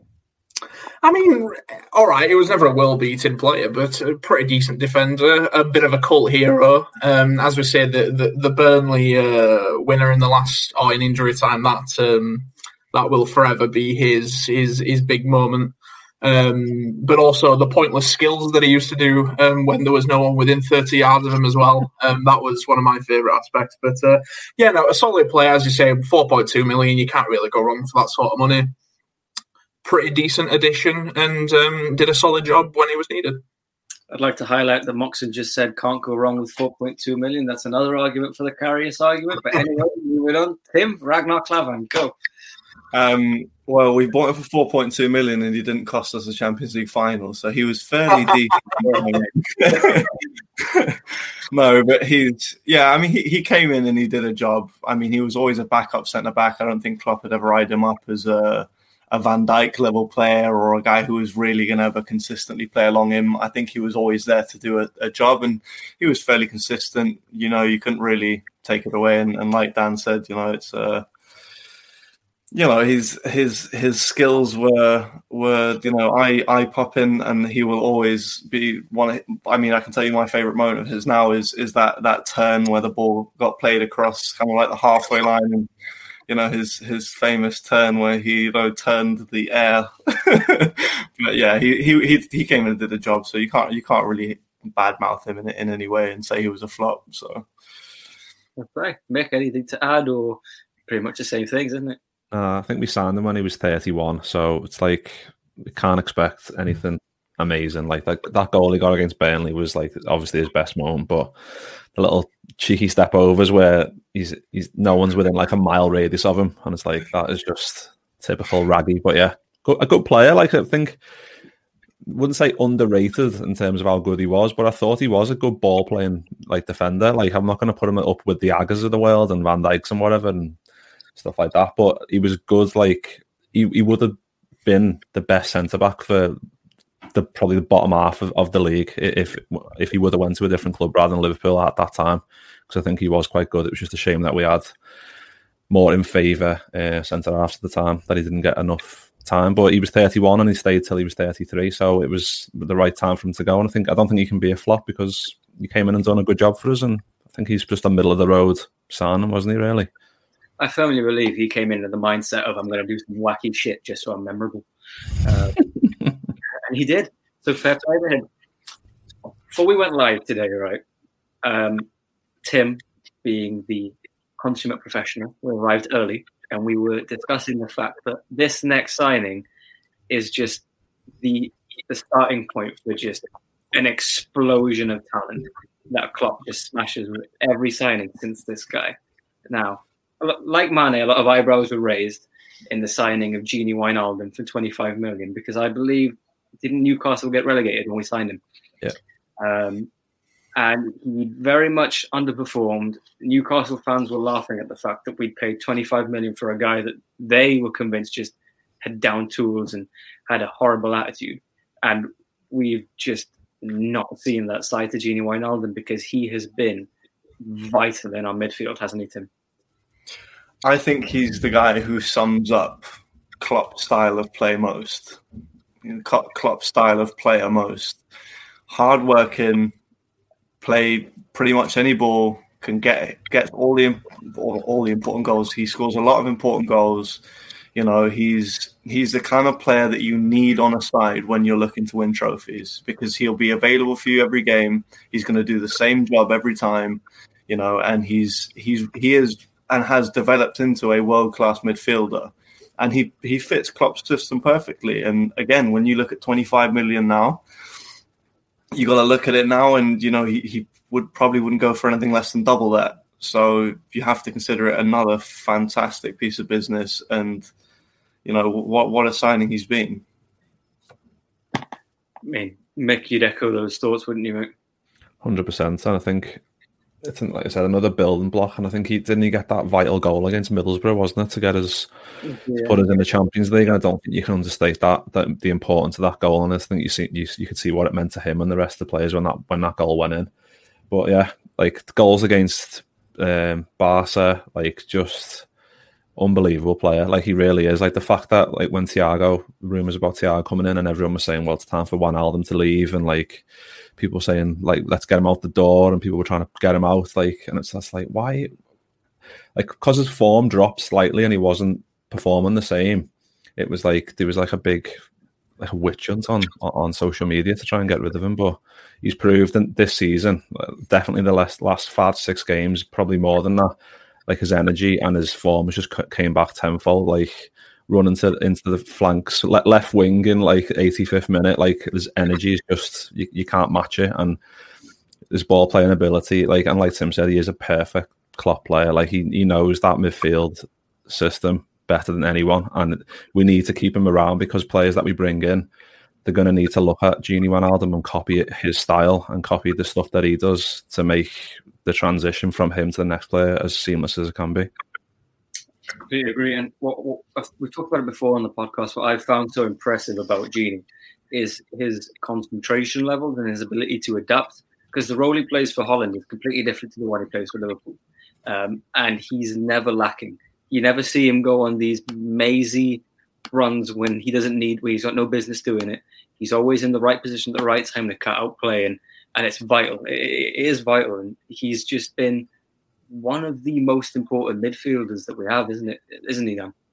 I mean, all right, he was never a world-beating player, but a pretty decent defender, a bit of a cult hero. Um, as we said, the, the, the Burnley uh, winner in the last, or in injury time, that um, that will forever be his his his big moment. Um, but also the pointless skills that he used to do um, when there was no one within thirty yards of him as well. Um, that was one of my favourite aspects. But uh, yeah, no, a solid player, as you say, four point two million. You can't really go wrong for that sort of money. Pretty decent addition and um, did a solid job when he was needed. I'd like to highlight that Moxon just said can't go wrong with four point two million. That's another argument for the Karius argument. But anyway, moving on. Tim, Ragnar Klavan, go. Um, well, we bought him for four point two million and he didn't cost us a Champions League final, so he was fairly decent. No, but he's, yeah, I mean, he, he came in and he did a job. I mean, he was always a backup centre-back. I don't think Klopp had ever eyed him up as a, a Van Dijk level player or a guy who was really going to ever consistently play along him. I think he was always there to do a, a job, and he was fairly consistent. You know, you couldn't really take it away. And, and like Dan said, you know, it's uh, you know, his his his skills were were you know eye eye popping, and he will always be one. I mean, I can tell you my favourite moment of his now is is that that turn where the ball got played across kind of like the halfway line, and you know his his famous turn where he you know turned the air. But yeah, he he he he came in and did a job, so you can't you can't really badmouth him in in any way and say he was a flop. So, okay, Mick, anything to add, or pretty much the same things, isn't it? Uh, I think we signed him when he was thirty-one, so it's like we can't expect anything amazing. Like that, that goal he got against Burnley was like obviously his best moment, but the little cheeky step overs where he's he's no one's within like a mile radius of him, and it's like that is just typical Raggy. But yeah, a good player. Like I think, wouldn't say underrated in terms of how good he was, but I thought he was a good ball playing like defender. Like I'm not going to put him up with the Aggers of the world and Van Dijks and whatever and stuff like that, but he was good. Like he, he would have been the best centre back for the probably the bottom half of, of the league if if he would have went to a different club rather than Liverpool at that time, because I think he was quite good. It was just a shame that we had more in favour uh, centre half at the time, that he didn't get enough time. But he was thirty-one and he stayed till he was thirty-three, so it was the right time for him to go. And I think I don't think he can be a flop because he came in and done a good job for us, and I think he's just a middle of the road signing, wasn't he? Really, I firmly believe he came in with the mindset of I'm going to do some wacky shit just so I'm memorable, uh, and he did. So fair play to him. Before we went live today, right? Um, Tim, being the consummate professional, we arrived early, and we were discussing the fact that this next signing is just the the starting point for just an explosion of talent that Klopp just smashes with every signing since this guy. Now, like Mane, a lot of eyebrows were raised in the signing of Gini Wijnaldum for twenty-five million because I believe didn't Newcastle get relegated when we signed him? Yeah. Um, and he very much underperformed. Newcastle fans were laughing at the fact that we'd paid twenty-five million for a guy that they were convinced just had down tools and had a horrible attitude. And we've just not seen that side to Gini Wijnaldum because he has been vital in our midfield, hasn't he, Tim? I think he's the guy who sums up Klopp's style of play most. Klopp's style of player most. Hard-working, play pretty much any ball, can get get all the all, all the important goals. He scores a lot of important goals. You know, he's he's the kind of player that you need on a side when you're looking to win trophies because he'll be available for you every game. He's going to do the same job every time, you know, and he's he's he is and has developed into a world-class midfielder. And he, he fits Klopp's system perfectly. And again, when you look at twenty-five million now, you got to look at it now, and you know he, he would probably wouldn't go for anything less than double that. So you have to consider it another fantastic piece of business, and you know what what a signing he's been. I mean, Mick, you'd echo those thoughts, wouldn't you, Mick? one hundred percent. And I think it's, like I said, another building block. And I think he didn't he get that vital goal against Middlesbrough, wasn't it, to get us yeah. to put us in the Champions League. And I don't think you can understate that, that the importance of that goal. And I think you see you, you could see what it meant to him and the rest of the players when that when that goal went in. But yeah, like the goals against um, Barca, like just unbelievable player. Like he really is. Like the fact that like when Thiago, rumours about Thiago coming in, and everyone was saying, well, it's time for Wijnaldum to leave, and like people saying like let's get him out the door, and people were trying to get him out, like, and it's just like why, like because his form dropped slightly and he wasn't performing the same. It was like there was like a big like a witch hunt on on social media to try and get rid of him, but he's proved in this season, definitely the last last five six games, probably more than that. Like his energy and his form has just came back tenfold. Like running to into the flanks, left wing in like eighty-fifth minute. Like his energy is just you, you can't match it, and his ball playing ability. Like and like Tim said, he is a perfect Klopp player. Like he he knows that midfield system better than anyone, and we need to keep him around because players that we bring in, they're going to need to look at Gini Wijnaldum and copy his style and copy the stuff that he does to make the transition from him to the next player as seamless as it can be. I completely agree. And what, what we've talked about it before on the podcast, what I've found so impressive about Gini is his concentration levels and his ability to adapt, because the role he plays for Holland is completely different to the one he plays for Liverpool. Um, and he's never lacking. You never see him go on these mazy runs when he doesn't need, where he's got no business doing it. He's always in the right position at the right time to cut out play, and, and it's vital. It, it is vital, and he's just been one of the most important midfielders that we have, isn't it? Isn't he, Dan?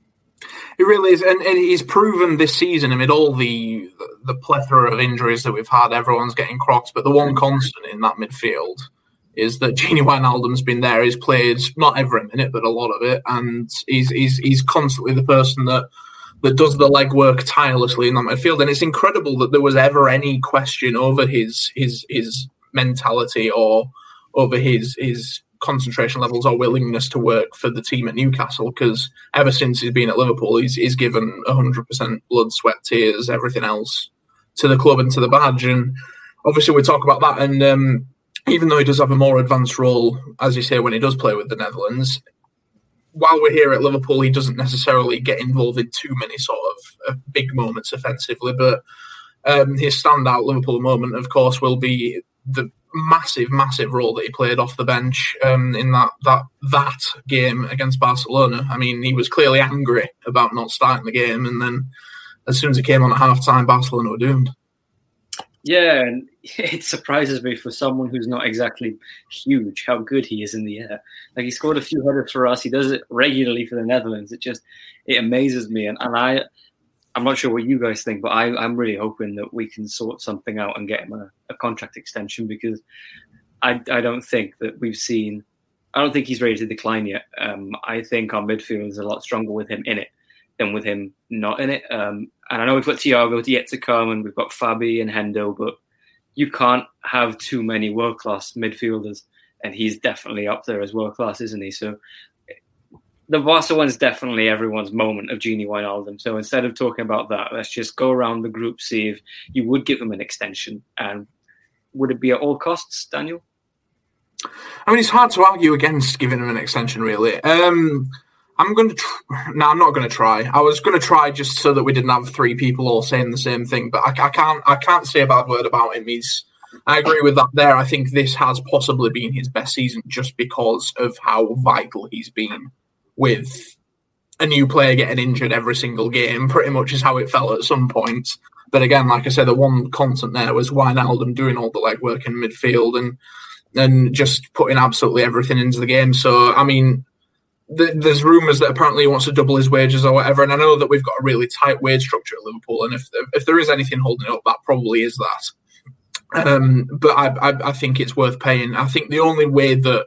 It really is, and, and he's proven this season amid all the the plethora of injuries that we've had. Everyone's getting crocked, but the one constant in that midfield is that Gini Wijnaldum's been there. He's played not every minute, but a lot of it, and he's he's he's constantly the person that that does the legwork tirelessly in that midfield. And it's incredible that there was ever any question over his his his mentality or over his his concentration levels or willingness to work for the team at Newcastle, because ever since he's been at Liverpool, he's, he's given one hundred percent blood, sweat, tears, everything else to the club and to the badge. And obviously we talk about that, and um, even though he does have a more advanced role, as you say, when he does play with the Netherlands, while we're here at Liverpool, he doesn't necessarily get involved in too many sort of uh, big moments offensively, but um, his standout Liverpool moment, of course, will be the massive, massive role that he played off the bench um, in that that that game against Barcelona. I mean, he was clearly angry about not starting the game, and then as soon as he came on at half time, Barcelona were doomed. Yeah, and it surprises me for someone who's not exactly huge how good he is in the air. Like, he scored a few headers for us. He does it regularly for the Netherlands. It just it amazes me, and, and I. I'm not sure what you guys think, but I, I'm really hoping that we can sort something out and get him a, a contract extension, because I, I don't think that we've seen, I don't think he's ready to decline yet. Um, I think our midfield is a lot stronger with him in it than with him not in it. Um, and I know we've got Thiago yet to come, and we've got Fabi and Hendo, but you can't have too many world-class midfielders, and he's definitely up there as world-class, isn't he? So the Barca one's definitely everyone's moment of Gini Wijnaldum. So instead of talking about that, let's just go around the group, see if you would give him an extension. And would it be at all costs, Daniel? I mean, it's hard to argue against giving him an extension, really. Um, I'm going to... Tr- no, I'm not going to try. I was going to try just so that we didn't have three people all saying the same thing, but I, I can't I can't say a bad word about him. He's... I agree with that there. I think this has possibly been his best season just because of how vital he's been. With a new player getting injured every single game, pretty much is how it felt at some points. But again, like I said, the one constant there was Wijnaldum doing all the legwork in midfield and and just putting absolutely everything into the game. So, I mean, th- there's rumours that apparently he wants to double his wages or whatever, and I know that we've got a really tight wage structure at Liverpool, and if if there is anything holding it up, that probably is that. Um, but I, I, I think it's worth paying. I think the only way that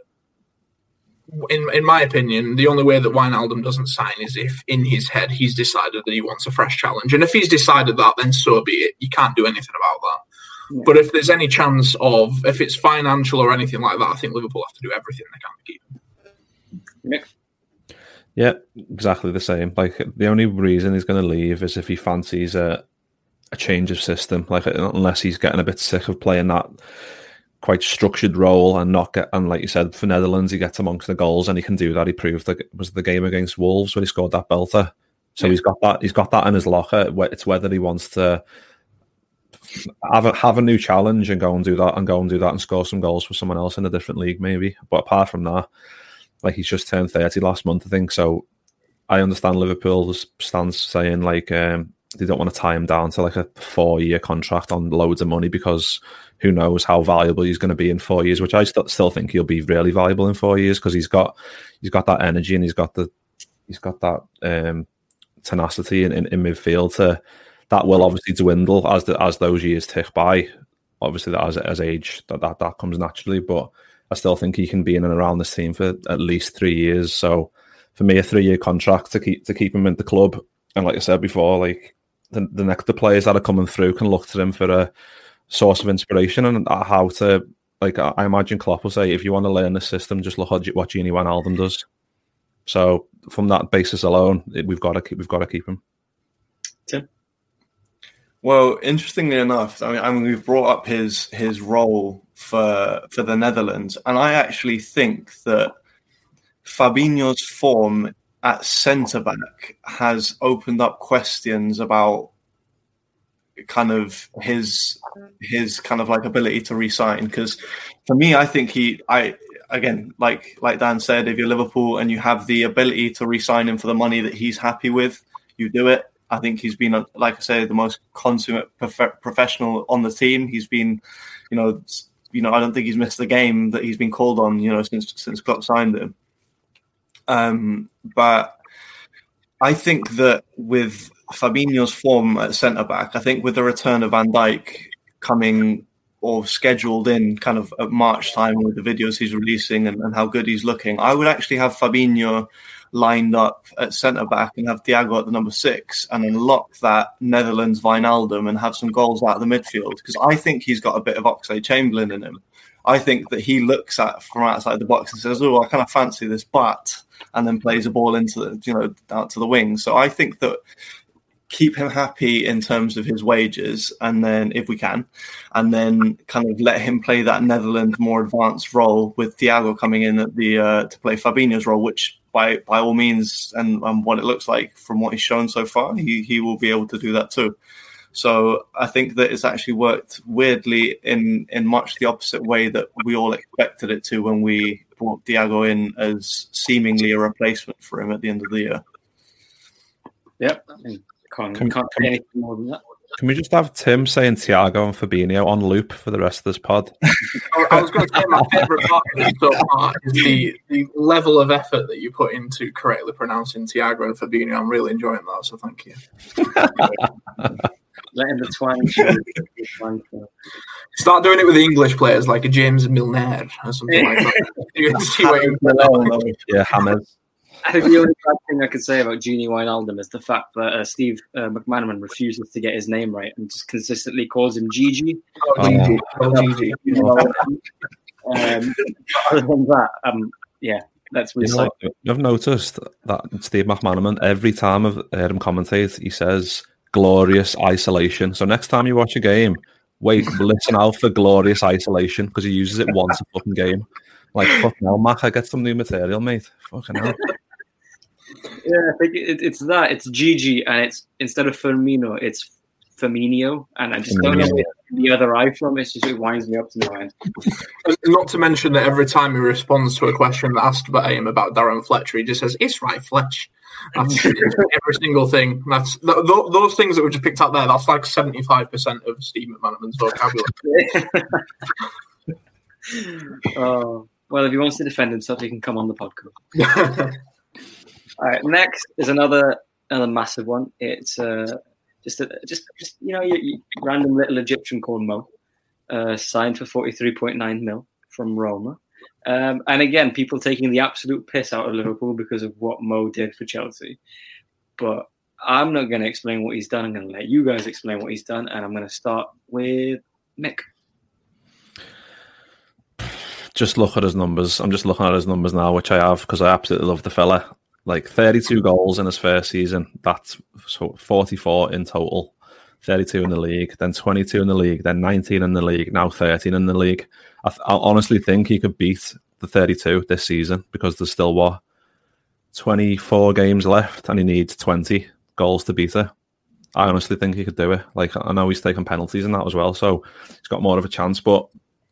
In in my opinion, the only way that Wijnaldum doesn't sign is if, in his head, he's decided that he wants a fresh challenge. And if he's decided that, then so be it. You can't do anything about that. Yeah. But if there's any chance of, if it's financial or anything like that, I think Liverpool have to do everything they can to keep him. Nick? Yeah, exactly the same. Like, the only reason he's going to leave is if he fancies a, a change of system. Like, unless he's getting a bit sick of playing that quite structured role and not get, and like you said, for Netherlands, he gets amongst the goals and he can do that. He proved that it was the game against Wolves when he scored that belter. So yeah. he's got that. He's got that in his locker. It's whether he wants to have a, have a new challenge and go and do that and go and do that and score some goals for someone else in a different league, maybe. But apart from that, like, he's just turned thirty last month, I think. So I understand Liverpool's stance saying like um, they don't want to tie him down to like a four year contract on loads of money, because who knows how valuable he's going to be in four years, which I st- still think he'll be really valuable in four years because he's got he's got that energy and he's got the he's got that um, tenacity in, in, in midfield. To, that will obviously dwindle as the, as those years tick by. Obviously, that as as age that, that that comes naturally, but I still think he can be in and around this team for at least three years. So for me, a three year contract to keep to keep him in the club, and like I said before, like the the next the players that are coming through can look to him for a source of inspiration and how to, like, I imagine Klopp will say, if you want to learn the system, just look at what Gini Wijnaldum does. So from that basis alone, we've got to keep we've got to keep him. Tim? Well, interestingly enough, I mean, I mean, we've brought up his his role for for the Netherlands, and I actually think that Fabinho's form at centre back has opened up questions about kind of his his kind of like ability to re-sign, because for me, I think he I again like like Dan said, if you're Liverpool and you have the ability to re-sign him for the money that he's happy with, you do it. I think he's been, like I say, the most consummate prof- professional on the team. He's been, you know, you know, I don't think he's missed a game that he's been called on, you know, since since Klopp signed him. Um, but I think that with Fabinho's form at centre back, I think with the return of Van Dijk coming or scheduled in kind of at March time with the videos he's releasing and, and how good he's looking, I would actually have Fabinho lined up at centre back and have Thiago at the number six and unlock that Netherlands Wijnaldum and have some goals out of the midfield, because I think he's got a bit of Oxlade-Chamberlain in him. I think that he looks at from outside the box and says, "Oh, I kind of fancy this, but," and then plays a ball into the, you know, out to the wing. So I think that keep him happy in terms of his wages, and then if we can, and then kind of let him play that Netherlands more advanced role with Thiago coming in at the uh, to play Fabinho's role, which by by all means, and, and what it looks like from what he's shown so far, he he will be able to do that too. So I think that it's actually worked weirdly in, in much the opposite way that we all expected it to when we brought Thiago in as seemingly a replacement for him at the end of the year. Yep. I mean, can't, Can- can't say anything more than that. Can we just have Tim saying Thiago and Fabinho on loop for the rest of this pod? I was going to say my favourite part of this so far is the, the level of effort that you put into correctly pronouncing Thiago and Fabinho. I'm really enjoying that, so thank you. Letting the twang show. the twang show. Start doing it with the English players like a James Milner or something like that. You can see what you Yeah, Hammers. I think the only bad thing I could say about Gini Wijnaldum is the fact that uh, Steve uh, McManaman refuses to get his name right and just consistently calls him Gigi. Oh, Gigi. Oh, Gigi. You know, um, other than that, um, yeah, that's You know what? I've noticed that Steve McManaman, every time I've heard him commentate, he says glorious isolation. So next time you watch a game, wait, listen out for glorious isolation because he uses it once a fucking game. Like, fucking hell, Mac, I get some new material, mate. Fucking hell. Yeah, I think it, it's that. It's Gigi, and it's instead of Firmino, it's Firmino, and I just don't know where the other eye from. It's just it winds me up to no end. Not to mention that every time he responds to a question asked by him about Darren Fletcher, he just says, "It's right, Fletch." That's every single thing. That's th- th- those things that we just picked out there. That's like seventy-five percent of Steve McManaman's vocabulary. Oh, well, if he wants to defend himself, he can come on the podcast. All right, next is another another massive one. It's uh, just a, just just you know, you, you random little Egyptian called Mo, uh, signed for forty-three point nine mil from Roma. Um, and again, people taking the absolute piss out of Liverpool because of what Mo did for Chelsea. But I'm not going to explain what he's done. I'm going to let you guys explain what he's done, and I'm going to start with Mick. Just look at his numbers. I'm just looking at his numbers now, which I have because I absolutely love the fella. Like thirty-two goals in his first season. That's so forty-four in total. thirty-two in the league, then twenty-two in the league, then nineteen in the league, now thirteen in the league. I, th- I honestly think he could beat the thirty-two this season because there's still, what, twenty-four games left and he needs twenty goals to beat it. I honestly think he could do it. Like, I know he's taking penalties and that as well, so he's got more of a chance, but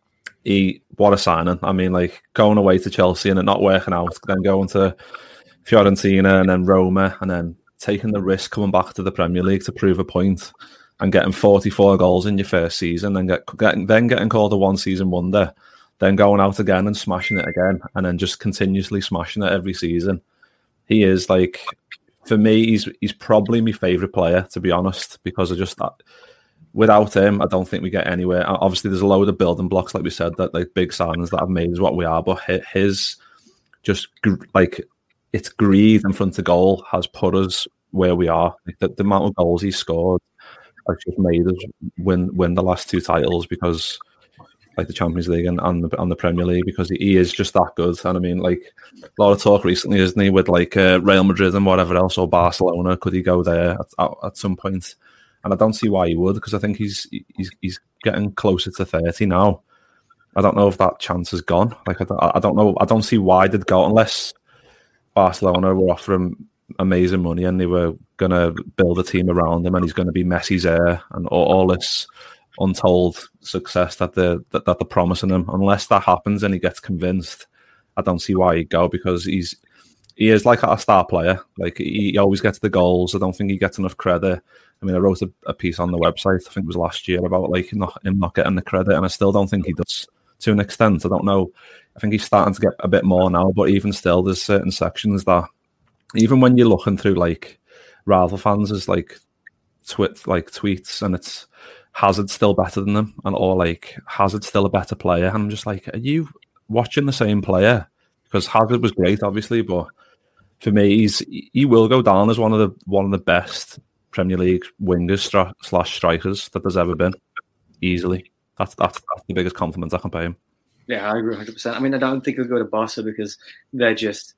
he, what a signing. I mean, like, going away to Chelsea and it not working out, then going to Fiorentina and then Roma and then taking the risk coming back to the Premier League to prove a point and getting forty-four goals in your first season and get, getting, then getting called a one-season wonder, then going out again and smashing it again and then just continuously smashing it every season. He is, like, for me, he's he's probably my favourite player, to be honest, because of just that. Without him, I don't think we get anywhere. Obviously, there's a load of building blocks, like we said, that like big signings that have made is what we are, but his just, like, it's greed in front of goal has put us where we are. Like the, the amount of goals he scored has just made us win win the last two titles because, like the Champions League and, and, the, and the Premier League, because he is just that good. And I mean, like, a lot of talk recently, isn't he, with like uh, Real Madrid and whatever else, or Barcelona, could he go there at, at, at some point? And I don't see why he would, because I think he's he's he's getting closer to thirty now. I don't know if that chance is gone. Like, I, I don't know. I don't see why they'd go unless Barcelona were offering amazing money and they were going to build a team around him and he's going to be Messi's heir and all, all this untold success that they're, that, that they're promising him. Unless that happens and he gets convinced, I don't see why he'd go, because he's he is like a star player. Like, he, he always gets the goals. I don't think he gets enough credit. I mean, I wrote a, a piece on the website, I think it was last year, about like not, him not getting the credit, and I still don't think he does to an extent. I don't know. I think he's starting to get a bit more now, but even still, there's certain sections that, even when you're looking through like rival fans, is like twit like tweets, and it's Hazard still better than them, and or like Hazard still a better player, and I'm just like, are you watching the same player? Because Hazard was great, obviously, but for me, he's he will go down as one of the one of the best Premier League wingers stra- slash strikers that there's ever been, easily. That's, that's that's the biggest compliment I can pay him. Yeah, I agree one hundred percent. I mean, I don't think he'll go to Barca because they're just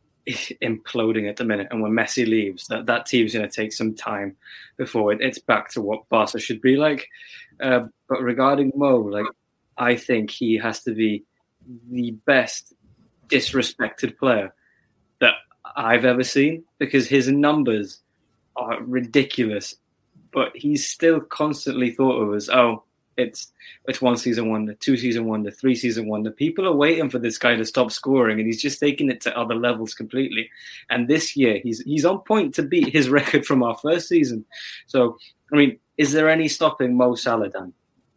imploding at the minute. And when Messi leaves, that, that team's going to take some time before it, it's back to what Barca should be like. Uh, but regarding Mo, like, I think he has to be the best disrespected player that I've ever seen, because his numbers are ridiculous, but he's still constantly thought of as, oh, it's it's one season wonder, two season wonder, three season wonder. People are waiting for this guy to stop scoring, and he's just taking it to other levels completely. And this year, he's he's on point to beat his record from our first season. So, I mean, is there any stopping Mo Salah, Dan?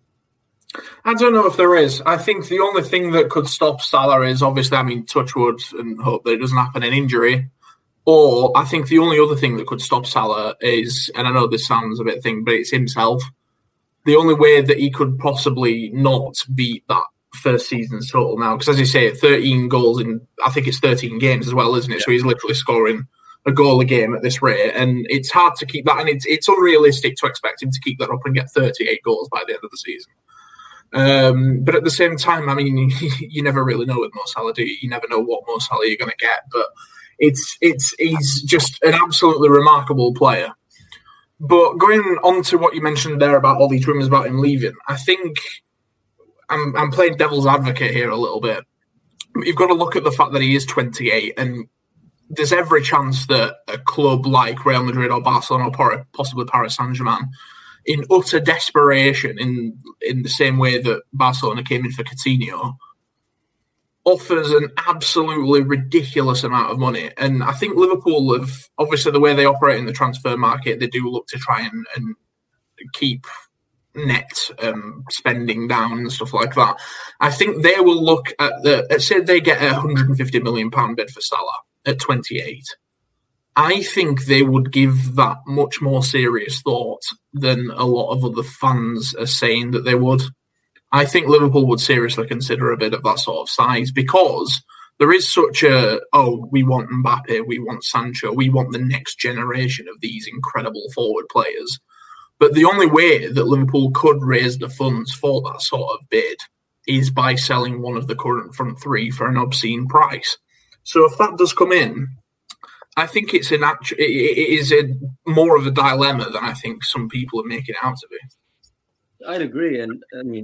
I don't know if there is. I think the only thing that could stop Salah is obviously, I mean, touch wood and hope that it doesn't happen in injury. Or I think the only other thing that could stop Salah is, and I know this sounds a bit thing, but it's himself. The only way that he could possibly not beat that first season's total now, because as you say, thirteen goals in, I think it's thirteen games as well, isn't it? Yeah. So he's literally scoring a goal a game at this rate, and it's hard to keep that, and it's it's unrealistic to expect him to keep that up and get thirty-eight goals by the end of the season. Um, but at the same time, I mean, you never really know with Mo Salah, do you? You never know what Mo Salah you're going to get, but it's it's he's just an absolutely remarkable player. But going on to what you mentioned there about all these rumours about him leaving, I think I'm I'm playing devil's advocate here a little bit. You've got to look at the fact that he is twenty-eight, and there's every chance that a club like Real Madrid or Barcelona or possibly Paris Saint-Germain, in utter desperation, in in the same way that Barcelona came in for Coutinho, offers an absolutely ridiculous amount of money. And I think Liverpool have, obviously the way they operate in the transfer market, they do look to try and, and keep net um, spending down and stuff like that. I think they will look at the, let's say they get a one hundred fifty million pounds bid for Salah at twenty-eight. I think they would give that much more serious thought than a lot of other fans are saying that they would. I think Liverpool would seriously consider a bid of that sort of size, because there is such a, oh, we want Mbappe, we want Sancho, we want the next generation of these incredible forward players. But the only way that Liverpool could raise the funds for that sort of bid is by selling one of the current front three for an obscene price. So if that does come in, I think it's an actu- it is a more of a dilemma than I think some people are making it out to be. I'd agree, and I mean,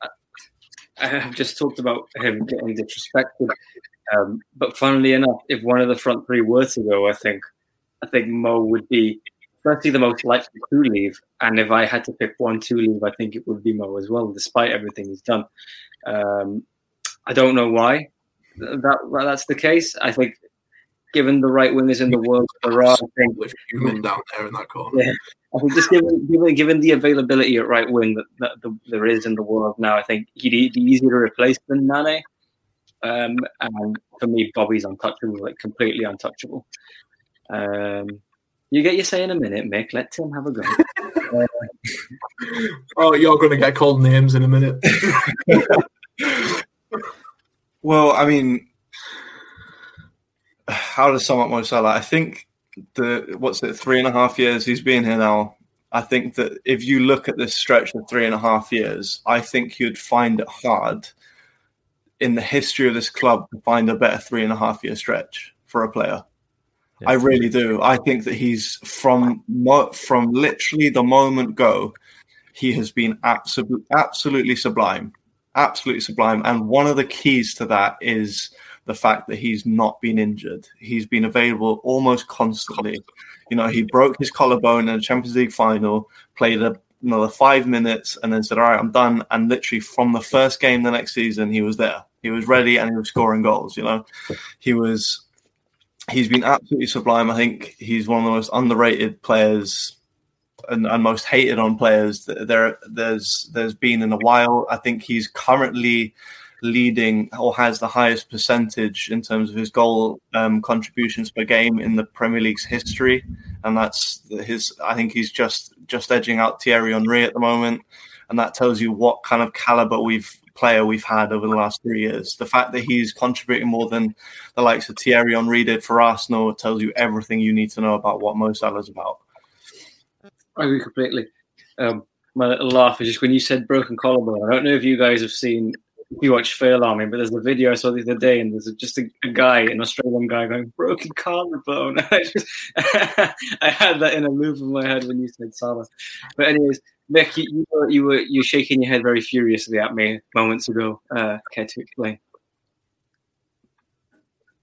I have just talked about him getting disrespected, um, but funnily enough, if one of the front three were to go, I think, I think Mo would be firstly the most likely to leave, and if I had to pick one to leave, I think it would be Mo as well, despite everything he's done. Um, I don't know why that that's the case. I think, given the right wingers in the world, there are, I think, with human down there in that corner. Yeah, I think just given, given given the availability at right wing that, that the, there is in the world now, I think he'd be easier to replace than Nane. Um, and for me, Bobby's untouchable, like completely untouchable. Um, you get your say in a minute, Mick. Let Tim have a go. uh, oh, you're going to get called names in a minute. Well, I mean, how to sum up Mo Salah? I think the what's it, three and a half years he's been here now. I think that if you look at this stretch of three and a half years, I think you'd find it hard in the history of this club to find a better three and a half year stretch for a player. Yeah. I really do. I think that he's from from literally the moment go, he has been absolutely absolutely sublime, absolutely sublime. And one of the keys to that is the fact that he's not been injured. He's been available almost constantly. You know, he broke his collarbone in a Champions League final, played a, another five minutes, and then said, all right, I'm done. And literally from the first game the next season, he was there. He was ready and he was scoring goals, you know. He was, he's been absolutely sublime. I think he's one of the most underrated players and, and most hated on players that there there's there's been in a while. I think he's currently leading or has the highest percentage in terms of his goal um, contributions per game in the Premier League's history, and that's his. I think he's just just edging out Thierry Henry at the moment, and that tells you what kind of caliber we've player we've had over the last three years. The fact that he's contributing more than the likes of Thierry Henry did for Arsenal tells you everything you need to know about what Mo Salah is about. I agree completely. Um, my little laugh is just when you said broken collarbone. I don't know if you guys have seen. If you watch Fail Army, but there's a video I saw the other day, and there's just a, a guy, an Australian guy, going broken collarbone. I, just, I had that in a loop in my head when you said Salah. But anyways, Mick, you, you were you were you were shaking your head very furiously at me moments ago. Uh, care to explain?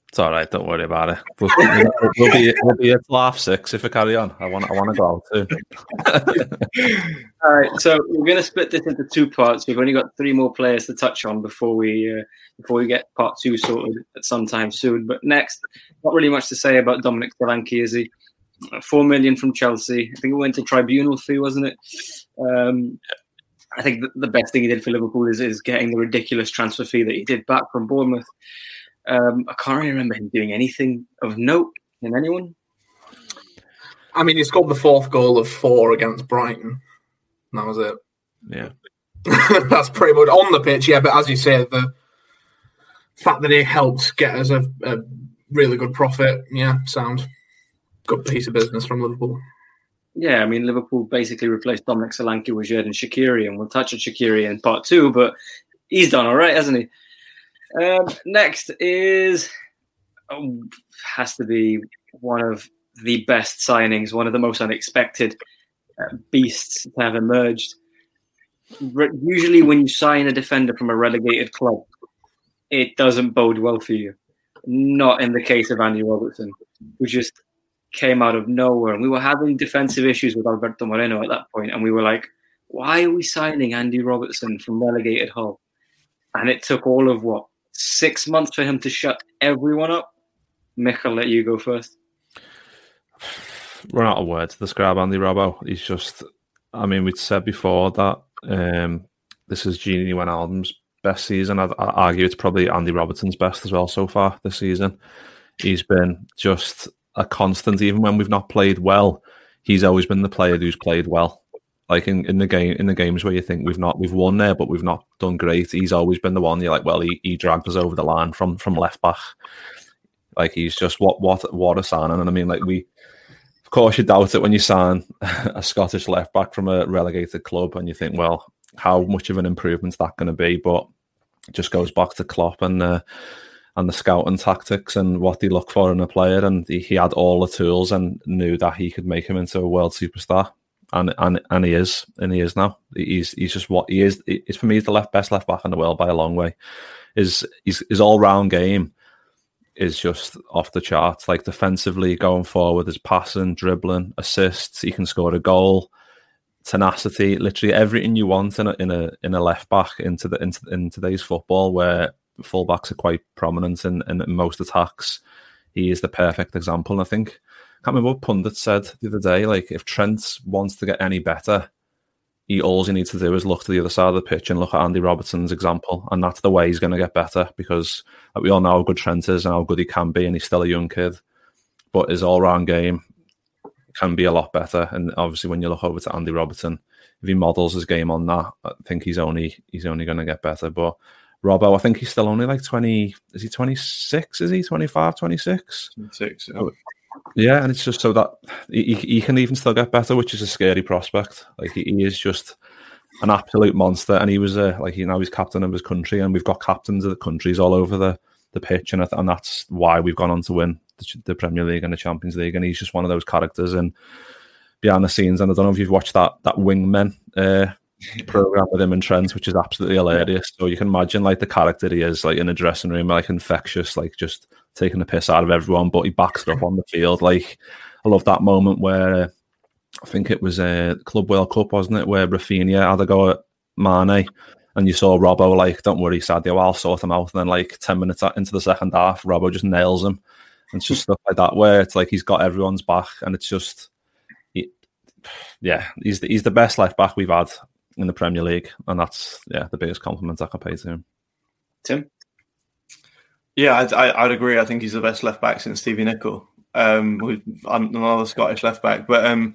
It's all right. Don't worry about it. We'll, we'll be we'll be at half six if we carry on. I want I want to go out too. All right, so we're going to split this into two parts. We've only got three more players to touch on before we uh, before we get part two sorted at some time soon. But next, not really much to say about Dominic Solanke, is he? Four million from Chelsea. I think it went to tribunal fee, wasn't it? Um, I think the, the best thing he did for Liverpool is is getting the ridiculous transfer fee that he did back from Bournemouth. Um, I can't really remember him doing anything of note. Can anyone? I mean, he scored the fourth goal of four against Brighton. And that was it. Yeah. That's pretty much on the pitch, yeah. But as you say, the fact that he helped get us a, a really good profit, yeah, sound good piece of business from Liverpool. Yeah, I mean, Liverpool basically replaced Dominic Solanke with Xherdan Shaqiri, and we'll touch on Shaqiri in part two, but he's done all right, hasn't he? Um, next is oh, has to be one of the best signings, one of the most unexpected uh, beasts to have emerged. Re- usually when you sign a defender from a relegated club, it doesn't bode well for you. Not in the case of Andy Robertson, who just came out of nowhere. And we were having defensive issues with Alberto Moreno at that point, and we were like, why are we signing Andy Robertson from relegated Hull? And it took all of, what, six months for him to shut everyone up? Mick, I'll let you go first. Run out of words to describe Andy Robbo. He's just, I mean, we'd said before that um, this is Gini Wijnaldum's best season. I'd, I'd argue it's probably Andy Robertson's best as well so far this season. He's been just a constant, even when we've not played well. He's always been the player who's played well. Like in, in the game, in the games where you think we've not we've won there, but we've not done great. He's always been the one. You're like, well, he, he dragged us over the line from from left back. Like he's just what what what a signing. And I mean, like we, of course, you doubt it when you sign a Scottish left back from a relegated club, and you think, well, how much of an improvement's that going to be? But it just goes back to Klopp and uh, and the scouting tactics and what they look for in a player. And he, he had all the tools and knew that he could make him into a world superstar. And and and he is, and he is now. He's he's just what he is. It's for me, he's the left best left back in the world by a long way. His his, his all round game is just off the charts. Like defensively, going forward, his passing, dribbling, assists. He can score a goal, tenacity, literally everything you want in a in a in a left back into the into in today's football, where fullbacks are quite prominent in, in most attacks. He is the perfect example. And I think. I can't remember what pundit said the other day, like if Trent wants to get any better, he all he needs to do is look to the other side of the pitch and look at Andy Robertson's example, and that's the way he's going to get better, because like, we all know how good Trent is and how good he can be, and he's still a young kid, but his all-round game can be a lot better. And obviously when you look over to Andy Robertson, if he models his game on that, I think he's only he's only going to get better. But Robbo, I think he's still only like twenty, is he twenty-six, is he twenty-five, twenty-six? twenty-six, yeah. Oh, yeah, and it's just so that he, he can even still get better, which is a scary prospect. Like he, he is just an absolute monster, and he was a, like you know he's captain of his country, and we've got captains of the countries all over the, the pitch, and and that's why we've gone on to win the, the Premier League and the Champions League. And he's just one of those characters and behind the scenes. And I don't know if you've watched that that Wingmen uh, program with him and Trent, which is absolutely hilarious. So you can imagine like the character he is, like in a dressing room, like infectious, like just taking the piss out of everyone, but he backs it up on the field. Like I love that moment where uh, I think it was a uh, Club World Cup, wasn't it, where Rafinha had a go at Mane, and you saw Robbo like, don't worry, Sadio, I'll sort him out. And then like ten minutes into the second half, Robbo just nails him. And it's just stuff like that where it's like he's got everyone's back, and it's just, he, yeah, he's the, he's the best left back we've had in the Premier League, and that's yeah the biggest compliment I can pay to him. Tim? Yeah, I'd, I'd agree. I think he's the best left back since Stevie Nicol, um, who's another Scottish left back. But um,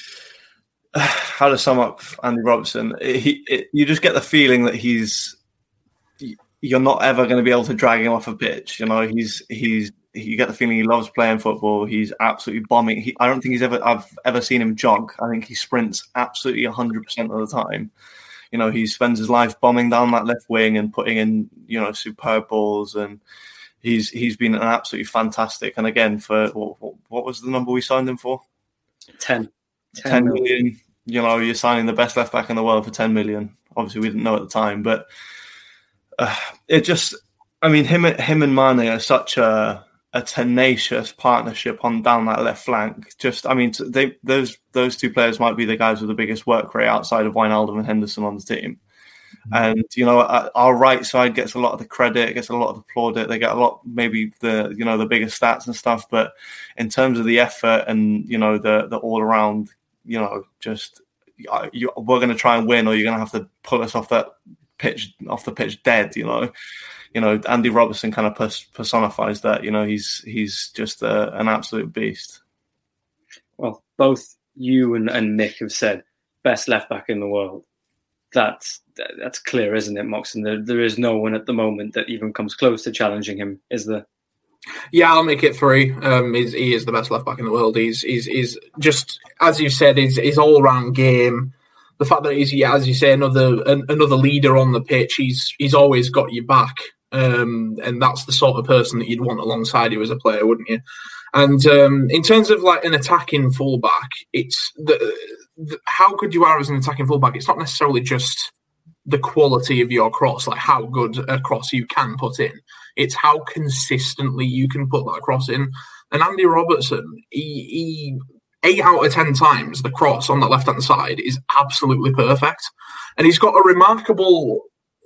how to sum up Andy Robertson? He, it, you just get the feeling that he's you're not ever going to be able to drag him off a pitch. You know, he's he's you get the feeling he loves playing football. He's absolutely bombing. He, I don't think he's ever I've ever seen him jog. I think he sprints absolutely one hundred percent of the time. You know, he spends his life bombing down that left wing and putting in, you know, superb balls, and he's he's been an absolutely fantastic. And again, for what, what was the number we signed him for? Ten. ten, ten million. You know, you're signing the best left back in the world for ten million. Obviously, we didn't know at the time, but uh, it just, I mean, him him and Mane are such a a tenacious partnership on down that left flank. Just, I mean, they those those two players might be the guys with the biggest work rate outside of Wijnaldum and Henderson on the team. And, you know, our right side gets a lot of the credit, gets a lot of the plaudit. They get a lot, maybe the, you know, the bigger stats and stuff. But in terms of the effort and, you know, the the all around, you know, just you, we're going to try and win, or you're going to have to pull us off that pitch, off the pitch dead, you know. You know, Andy Robertson kind of pers- personifies that. You know, he's he's just a, an absolute beast. Well, both you and, and Nick have said best left back in the world. That's that's clear, isn't it, Moxon? There, there is no one at the moment that even comes close to challenging him, is there? Yeah, I'll make it three. Um, he's, he is the best left back in the world. He's he's, he's just, as you said, his, his all round game. The fact that he's, yeah, as you say, another an, another leader on the pitch. He's he's always got you back, um, and that's the sort of person that you'd want alongside you as a player, wouldn't you? And um, in terms of like an attacking fullback, it's the, the, how good you are as an attacking fullback. It's not necessarily just the quality of your cross, like how good a cross you can put in. It's how consistently you can put that cross in. And Andy Robertson, he, he eight out of ten times the cross on that left-hand side is absolutely perfect. And he's got a remarkable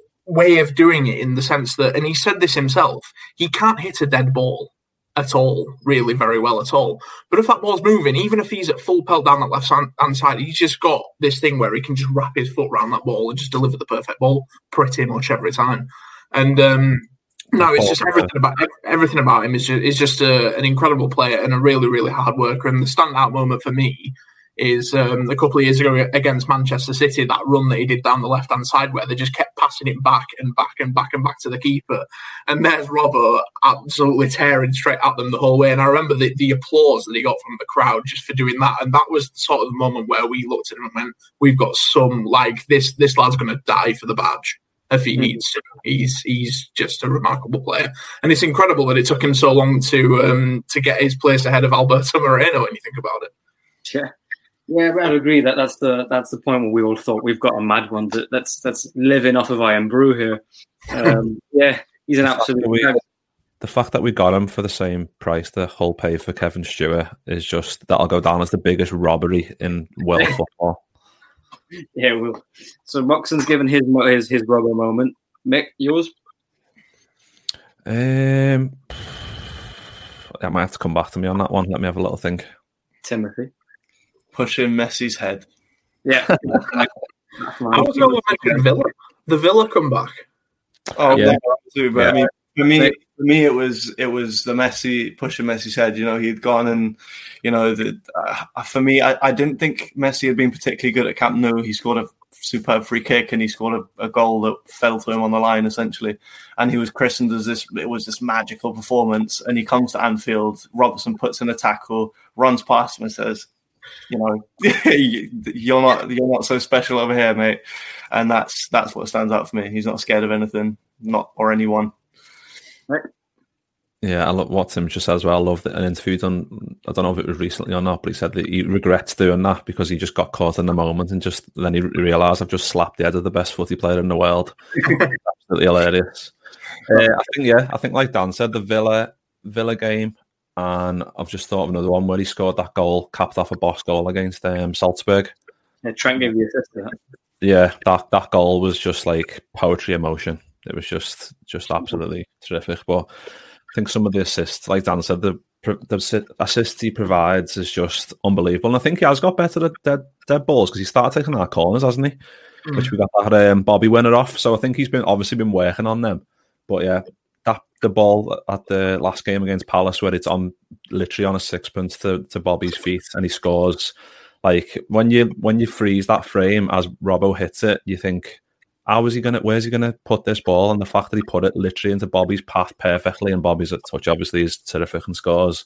way of doing it in the sense that, and he said this himself, he can't hit a dead ball at all, really very well at all. But if that ball's moving, even if he's at full pelt down that left-hand side, he's just got this thing where he can just wrap his foot around that ball and just deliver the perfect ball pretty much every time. And um, no, it's just everything about everything about him is just, is just a, an incredible player and a really, really hard worker. And the standout moment for me is um, a couple of years ago against Manchester City, that run that he did down the left-hand side where they just kept passing it back and back and back and back to the keeper. And there's Robbo absolutely tearing straight at them the whole way. And I remember the, the applause that he got from the crowd just for doing that. And that was sort of the moment where we looked at him and went, we've got some, like, this this lad's going to die for the badge if he needs to. He's he's just a remarkable player. And it's incredible that it took him so long to um, to get his place ahead of Alberto Moreno when you think about it. Yeah. Yeah, I'd agree that that's the that's the point where we all thought we've got a mad one that, that's that's living off of Iron Brew here. Um, yeah, he's an absolute. We, the fact that we got him for the same price that Hull paid for Kevin Stewart is just, that'll go down as the biggest robbery in world football. Yeah, well, so Moxon's given his his his rubber moment. Mick, yours? Um, I might have to come back to me on that one. Let me have a little think. Timothy. Pushing Messi's head. Yeah. I was going to mention Villa. The Villa comeback. Oh, yeah. Too, but yeah. I mean, for me, for me, it was it was the Messi pushing Messi's head. You know, he'd gone and, you know, the, uh, for me, I, I didn't think Messi had been particularly good at Camp Nou. He scored a superb free kick and he scored a, a goal that fell to him on the line essentially, and he was christened as this. It was this magical performance. And he comes to Anfield. Robertson puts in a tackle, runs past him and says, you know, you're not you're not so special over here, mate. And that's that's what stands out for me. He's not scared of anything, not or anyone. Right. Yeah, I love what Tim just said as well. I love that an interview done, I don't know if it was recently or not, but he said that he regrets doing that because he just got caught in the moment and just then he realised I've just slapped the head of the best footy player in the world. Absolutely hilarious. Uh, I think, yeah, I think like Dan said, the Villa Villa game, and I've just thought of another one where he scored that goal, capped off a boss goal against um, Salzburg. Yeah, Trent gave you assist to that. Yeah, that, that goal was just like poetry emotion. It was just just absolutely terrific. But I think some of the assists, like Dan said, the the assists he provides is just unbelievable. And I think he has got better at dead, dead balls because he started taking our corners, hasn't he? Mm. Which we got that um, Bobby winner off. So I think he's been obviously been working on them. But yeah, that the ball at the last game against Palace where it's on literally on a sixpence to, to Bobby's feet and he scores. Like when you when you freeze that frame as Robbo hits it, you think, how is he gonna? Where's he gonna put this ball? And the fact that he put it literally into Bobby's path perfectly, and Bobby's at touch obviously is terrific and scores.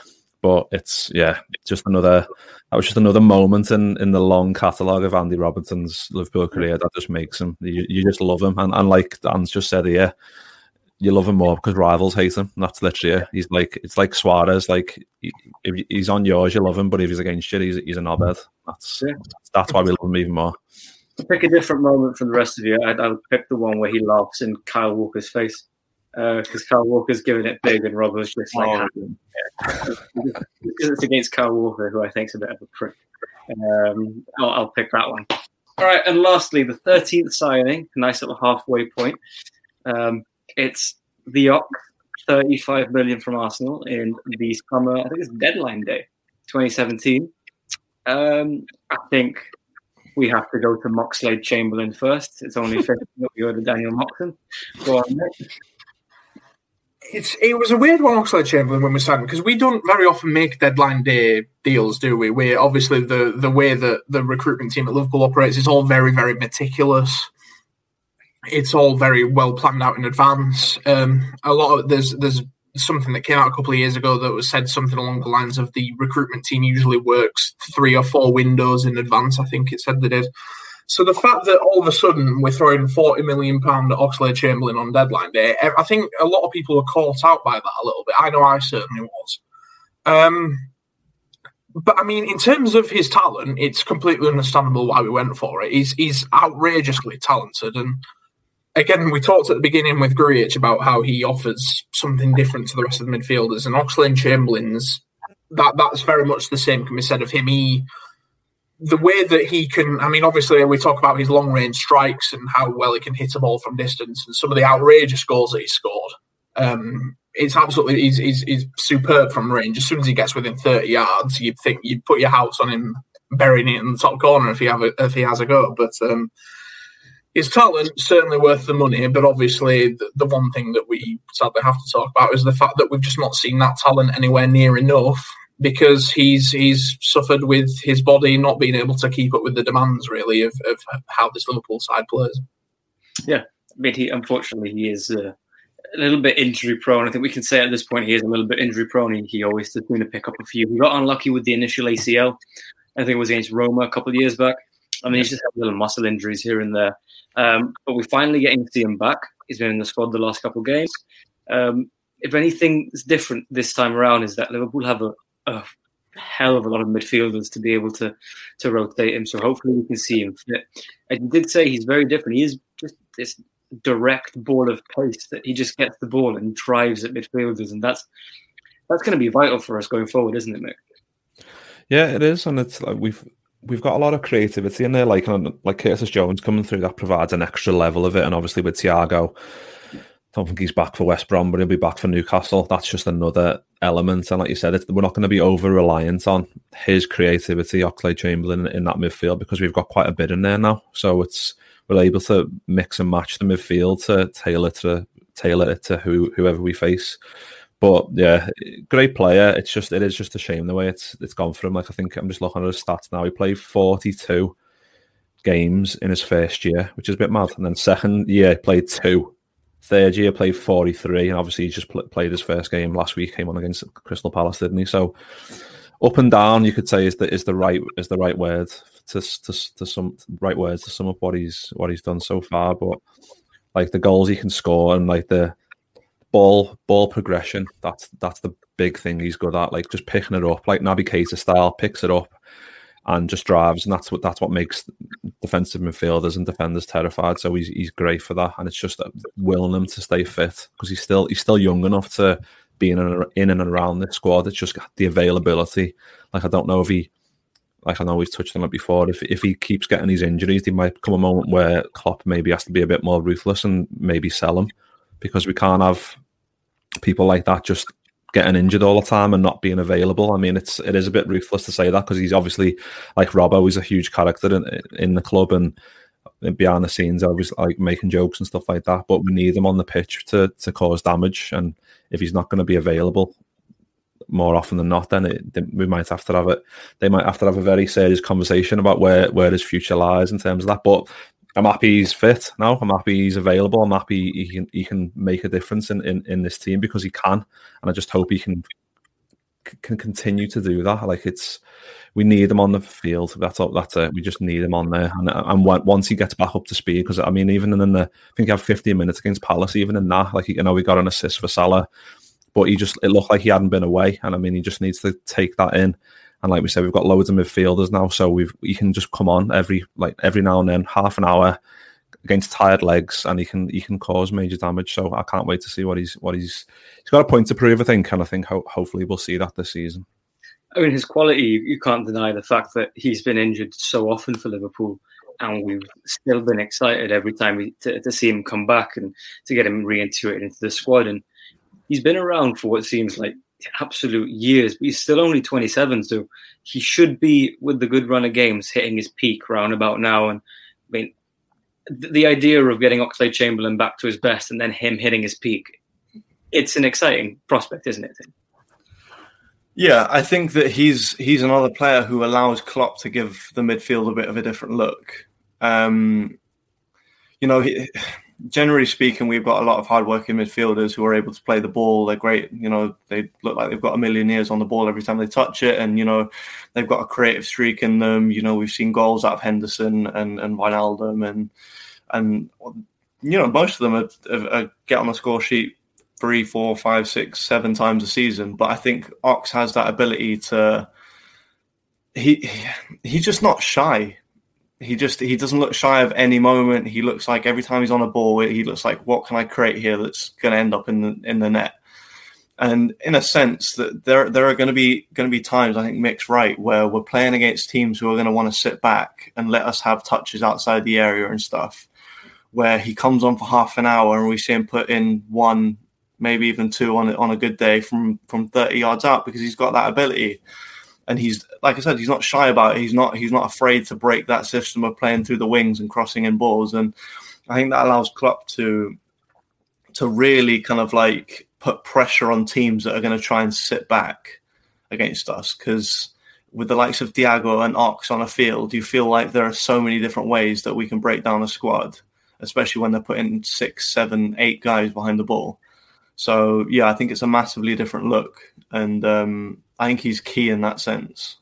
But it's yeah, just another. That was just another moment in, in the long catalogue of Andy Robertson's Liverpool career that just makes him. You, you just love him, and and like Dan's just said here, you love him more because rivals hate him. That's literally it. He's like it's like Suarez. Like he, if he's on yours, you love him, but if he's against you, he's he's a knobhead. That's yeah. that's why we love him even more. I'll pick a different moment from the rest of you. I'd, I'll pick the one where he laughs in Kyle Walker's face. because uh, Kyle Walker's giving it big and Robbo's just like, oh, yeah. It's against Kyle Walker, who I think is a bit of a prick. Um, I'll, I'll pick that one. All right, and lastly, the thirteenth signing, nice little halfway point. Um, it's the Ox, thirty-five million from Arsenal in the summer, I think it's deadline day, twenty seventeen. Um, I think we have to go to Moxlade-Chamberlain first. It's only fair that we go to Daniel Moxon. Go on, mate. It's it was a weird one, Oxlade-Chamberlain, when we signed, because we don't very often make deadline day deals, do we? We obviously the the way that the recruitment team at Liverpool operates is all very, very meticulous. It's all very well planned out in advance. Um, a lot of there's there's something that came out a couple of years ago that was said something along the lines of the recruitment team usually works three or four windows in advance. I think it said they did. So the fact that all of a sudden we're throwing forty million pounds at Oxlade-Chamberlain on deadline day, I think a lot of people are caught out by that a little bit. I know I certainly was. Um, but, I mean, in terms of his talent, it's completely understandable why we went for it. He's, he's outrageously talented. And, again, we talked at the beginning with Grujic about how he offers something different to the rest of the midfielders. And Oxlade-Chamberlain's, that, that's very much the same can be said of him. He... The way that he can, I mean, obviously we talk about his long-range strikes and how well he can hit a ball from distance and some of the outrageous goals that he scored. Um, it's absolutely, he's, he's, he's superb from range. As soon as he gets within thirty yards, you'd think you'd put your house on him, burying it in the top corner if he, have a, if he has a go. But um, his talent, certainly worth the money. But obviously the, the one thing that we sadly have to talk about is the fact that we've just not seen that talent anywhere near enough, because he's he's suffered with his body not being able to keep up with the demands, really, of, of how this Liverpool side plays. Yeah, I mean, he unfortunately he is uh, a little bit injury prone. I think we can say at this point he is a little bit injury prone. He, he always does going to pick up a few. He got unlucky with the initial A C L. I think it was against Roma a couple of years back. I mean, he's just had little muscle injuries here and there. Um, but we're finally getting to see him back. He's been in the squad the last couple of games. Um, if anything is different this time around is that Liverpool have a a hell of a lot of midfielders to be able to to rotate him. So hopefully we can see him fit. I did say he's very different. He is just this direct ball of pace that he just gets the ball and drives at midfielders, and that's that's going to be vital for us going forward, isn't it, Mick? Yeah, it is, and it's like we've we've got a lot of creativity in there. Like like Curtis Jones coming through, that provides an extra level of it, and obviously with Thiago. I don't think he's back for West Brom, but he'll be back for Newcastle. That's just another element. And like you said, it's, we're not going to be over-reliant on his creativity, Oxlade-Chamberlain, in that midfield, because we've got quite a bit in there now. So it's we're able to mix and match the midfield to tailor to tailor it to who, whoever we face. But yeah, great player. It's just it is just a shame the way it's it's gone for him. Like I think I'm just looking at his stats now. He played forty-two games in his first year, which is a bit mad. And then second year, he played two. Third year, played forty-three, and obviously he just pl- played his first game last week. Came on against Crystal Palace, didn't he? So up and down, you could say is the is the right is the right word to to to sum right words to sum up what he's what he's done so far. But like the goals he can score and like the ball ball progression, that's that's the big thing he's good at. Like just picking it up, like Naby Keita style, picks it up and just drives, and that's what that's what makes defensive midfielders and defenders terrified. So he's he's great for that, and it's just willing him to stay fit because he's still he's still young enough to be in and, in and around this squad. It's just the availability. Like I don't know if he, like I know we've touched on it before. If if he keeps getting these injuries, there might come a moment where Klopp maybe has to be a bit more ruthless and maybe sell him, because we can't have people like that just getting injured all the time and not being available. I mean, it's it is a bit ruthless to say that, because he's obviously, like Robbo, he's a huge character in in the club and behind the scenes, obviously like making jokes and stuff like that. But we need him on the pitch to to cause damage, and if he's not going to be available more often than not, then, it, then we might have to have it. They might have to have a very serious conversation about where where his future lies in terms of that. But I'm happy he's fit now. I'm happy he's available. I'm happy he can he can make a difference in, in, in this team, because he can, and I just hope he can can continue to do that. Like it's, we need him on the field. That's all. That's it. We just need him on there, and and once he gets back up to speed, because I mean, even in the, I think he had fifteen minutes against Palace. Even in that, like you know, we got an assist for Salah, but he just it looked like he hadn't been away, and I mean, he just needs to take that in. And like we said, we've got loads of midfielders now, so we've you can just come on every like every now and then, half an hour, against tired legs, and he can he can cause major damage. So I can't wait to see what he's what he's he's got a point to prove. I think, and I think ho- hopefully we'll see that this season. I mean, his quality, you can't deny the fact that he's been injured so often for Liverpool, and we've still been excited every time we, to, to see him come back and to get him reintegrated into the squad. And he's been around for what seems like absolute years, but he's still only twenty-seven, so he should be, with the good run of games, hitting his peak round about now. And I mean, th- the idea of getting Oxlade-Chamberlain back to his best and then him hitting his peak, it's an exciting prospect, isn't it, Tim? Yeah, I think that he's he's another player who allows Klopp to give the midfield a bit of a different look. Um, you know, he, generally speaking, we've got a lot of hardworking midfielders who are able to play the ball. They're great. You know, they look like they've got a million years on the ball every time they touch it. And, you know, they've got a creative streak in them. You know, we've seen goals out of Henderson and, and Wijnaldum. And, and, you know, most of them are, are, are get on the score sheet three, four, five, six, seven times a season. But I think Ox has that ability to... He, he he's just not shy. He just he doesn't look shy of any moment. He looks like every time he's on a ball, he looks like, what can I create here that's going to end up in the in the net? And in a sense, that there there are going to be going to be times, I think Mick's right, where we're playing against teams who are going to want to sit back and let us have touches outside the area and stuff. Where he comes on for half an hour and we see him put in one, maybe even two on on a good day from from thirty yards out, because he's got that ability. And he's, like I said, he's not shy about it. He's not he's not afraid to break that system of playing through the wings and crossing in balls. And I think that allows Klopp to to really kind of like put pressure on teams that are going to try and sit back against us. Because with the likes of Thiago and Ox on a field, you feel like there are so many different ways that we can break down a squad, especially when they're putting six, seven, eight guys behind the ball. So, yeah, I think it's a massively different look. And um, I think he's key in that sense.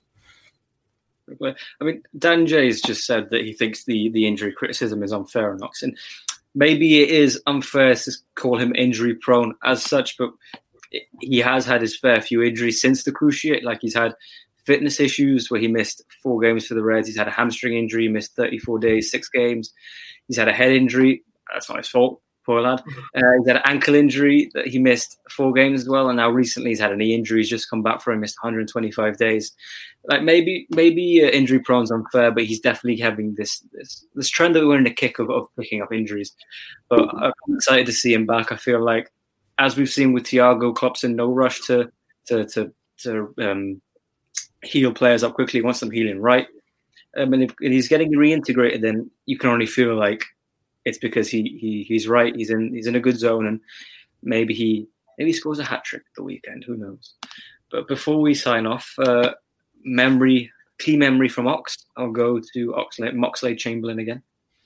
I mean, Dan Jay's just said that he thinks the, the injury criticism is unfair on Ox. And maybe it is unfair to call him injury prone as such, but he has had his fair few injuries since the cruciate. Like, he's had fitness issues where he missed four games for the Reds. He's had a hamstring injury, he missed thirty-four days, six games. He's had a head injury. That's not his fault. Poor lad. Uh, he's had an ankle injury that he missed four games as well, and now recently he's had a knee injury. He's just come back from, missed one hundred twenty-five days. Like maybe, maybe uh, injury prone is unfair, but he's definitely having this this this trend that we're in a kick of, of picking up injuries. But I'm excited to see him back. I feel like, as we've seen with Thiago, Klopp's in no rush to to to to um, heal players up quickly. He wants them healing right. I mean, if, if he's getting reintegrated, then you can only feel like it's because he he he's right. He's in he's in a good zone, and maybe he maybe he scores a hat trick the weekend. Who knows? But before we sign off, uh, memory key memory from Ox. I'll go to Oxlade, Oxlade-Chamberlain again.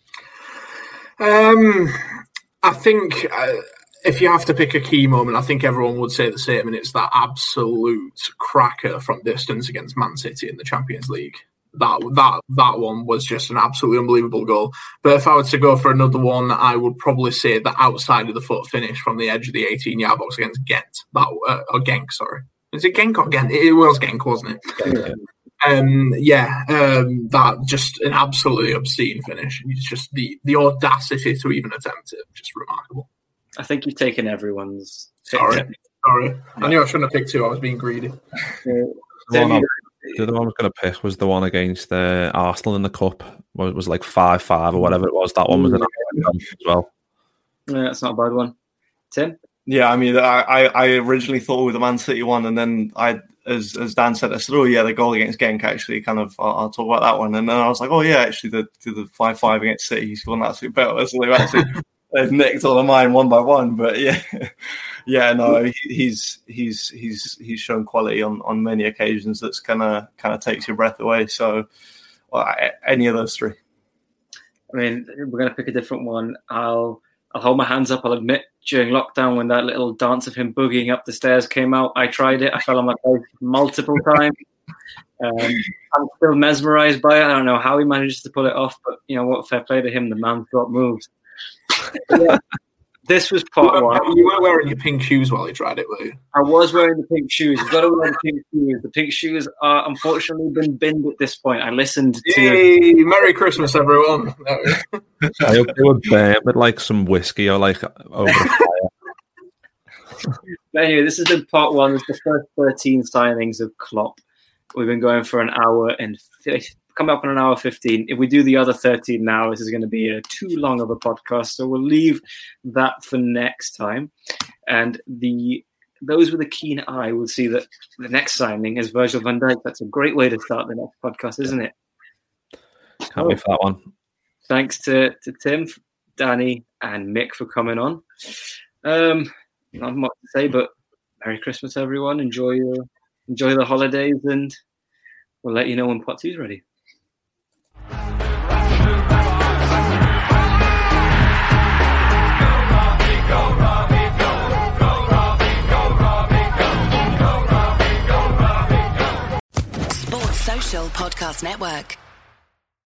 Um, I think uh, if you have to pick a key moment, I think everyone would say the same, and it's that absolute cracker from distance against Man City in the Champions League. That that that one was just an absolutely unbelievable goal. But if I were to go for another one, I would probably say the outside of the foot finish from the edge of the eighteen-yard box against Ghent. That uh, or Genk, sorry. Is it Genk or Ghent? It was Genk, wasn't it? Yeah. Um, yeah, um, that just an absolutely obscene finish. It's just the, the audacity to even attempt it, just remarkable. I think you've taken everyone's. Sorry, sorry. I knew I shouldn't have picked two. I was being greedy. Uh, The other one I was going to pick was the one against uh, Arsenal in the Cup. It was like five five or whatever it was. That one was an as well. Yeah, that's not a bad one. Tim? Yeah, I mean, I, I originally thought with the Man City one, and then I, as as Dan said, I said, oh yeah, the goal against Genk actually kind of, I'll, I'll talk about that one. And then I was like, oh yeah, actually the the five five against City, he's gone absolutely better. So they've actually they've nicked all of mine one by one. But yeah, yeah, no, he, he's he's he's he's shown quality on, on many occasions that's kind of kind of takes your breath away. So well, any of those three. I mean, we're going to pick a different one. I'll I'll hold my hands up. I'll admit, during lockdown, when that little dance of him boogieing up the stairs came out, I tried it. I fell on my face multiple times. Um, I'm still mesmerised by it. I don't know how he manages to pull it off, but you know what? Fair play to him. The man's got moves. Yeah. this was You part weren't, one. you weren't wearing your pink shoes while you tried it, were you? I was wearing the pink shoes. You've got to wear the pink shoes. The pink shoes are unfortunately been binned at this point. I listened to. Yay! Merry Christmas, everyone. I hope they were burned with like some whiskey or like over the fire. But anyway, this has been part one. It's the first thirteen signings of Klopp. We've been going for an hour and come up on an hour fifteen. If we do the other thirteen now, this is going to be a too long of a podcast, so we'll leave that for next time. And the those with a keen eye will see that the next signing is Virgil van Dijk. That's a great way to start the next podcast, isn't it? Can't wait for that one. Thanks to, to Tim, Danny, and Mick for coming on. Um, not much to say, but Merry Christmas, everyone. Enjoy your enjoy the holidays, and we'll let you know when part two is ready. Sports Social Podcast Network.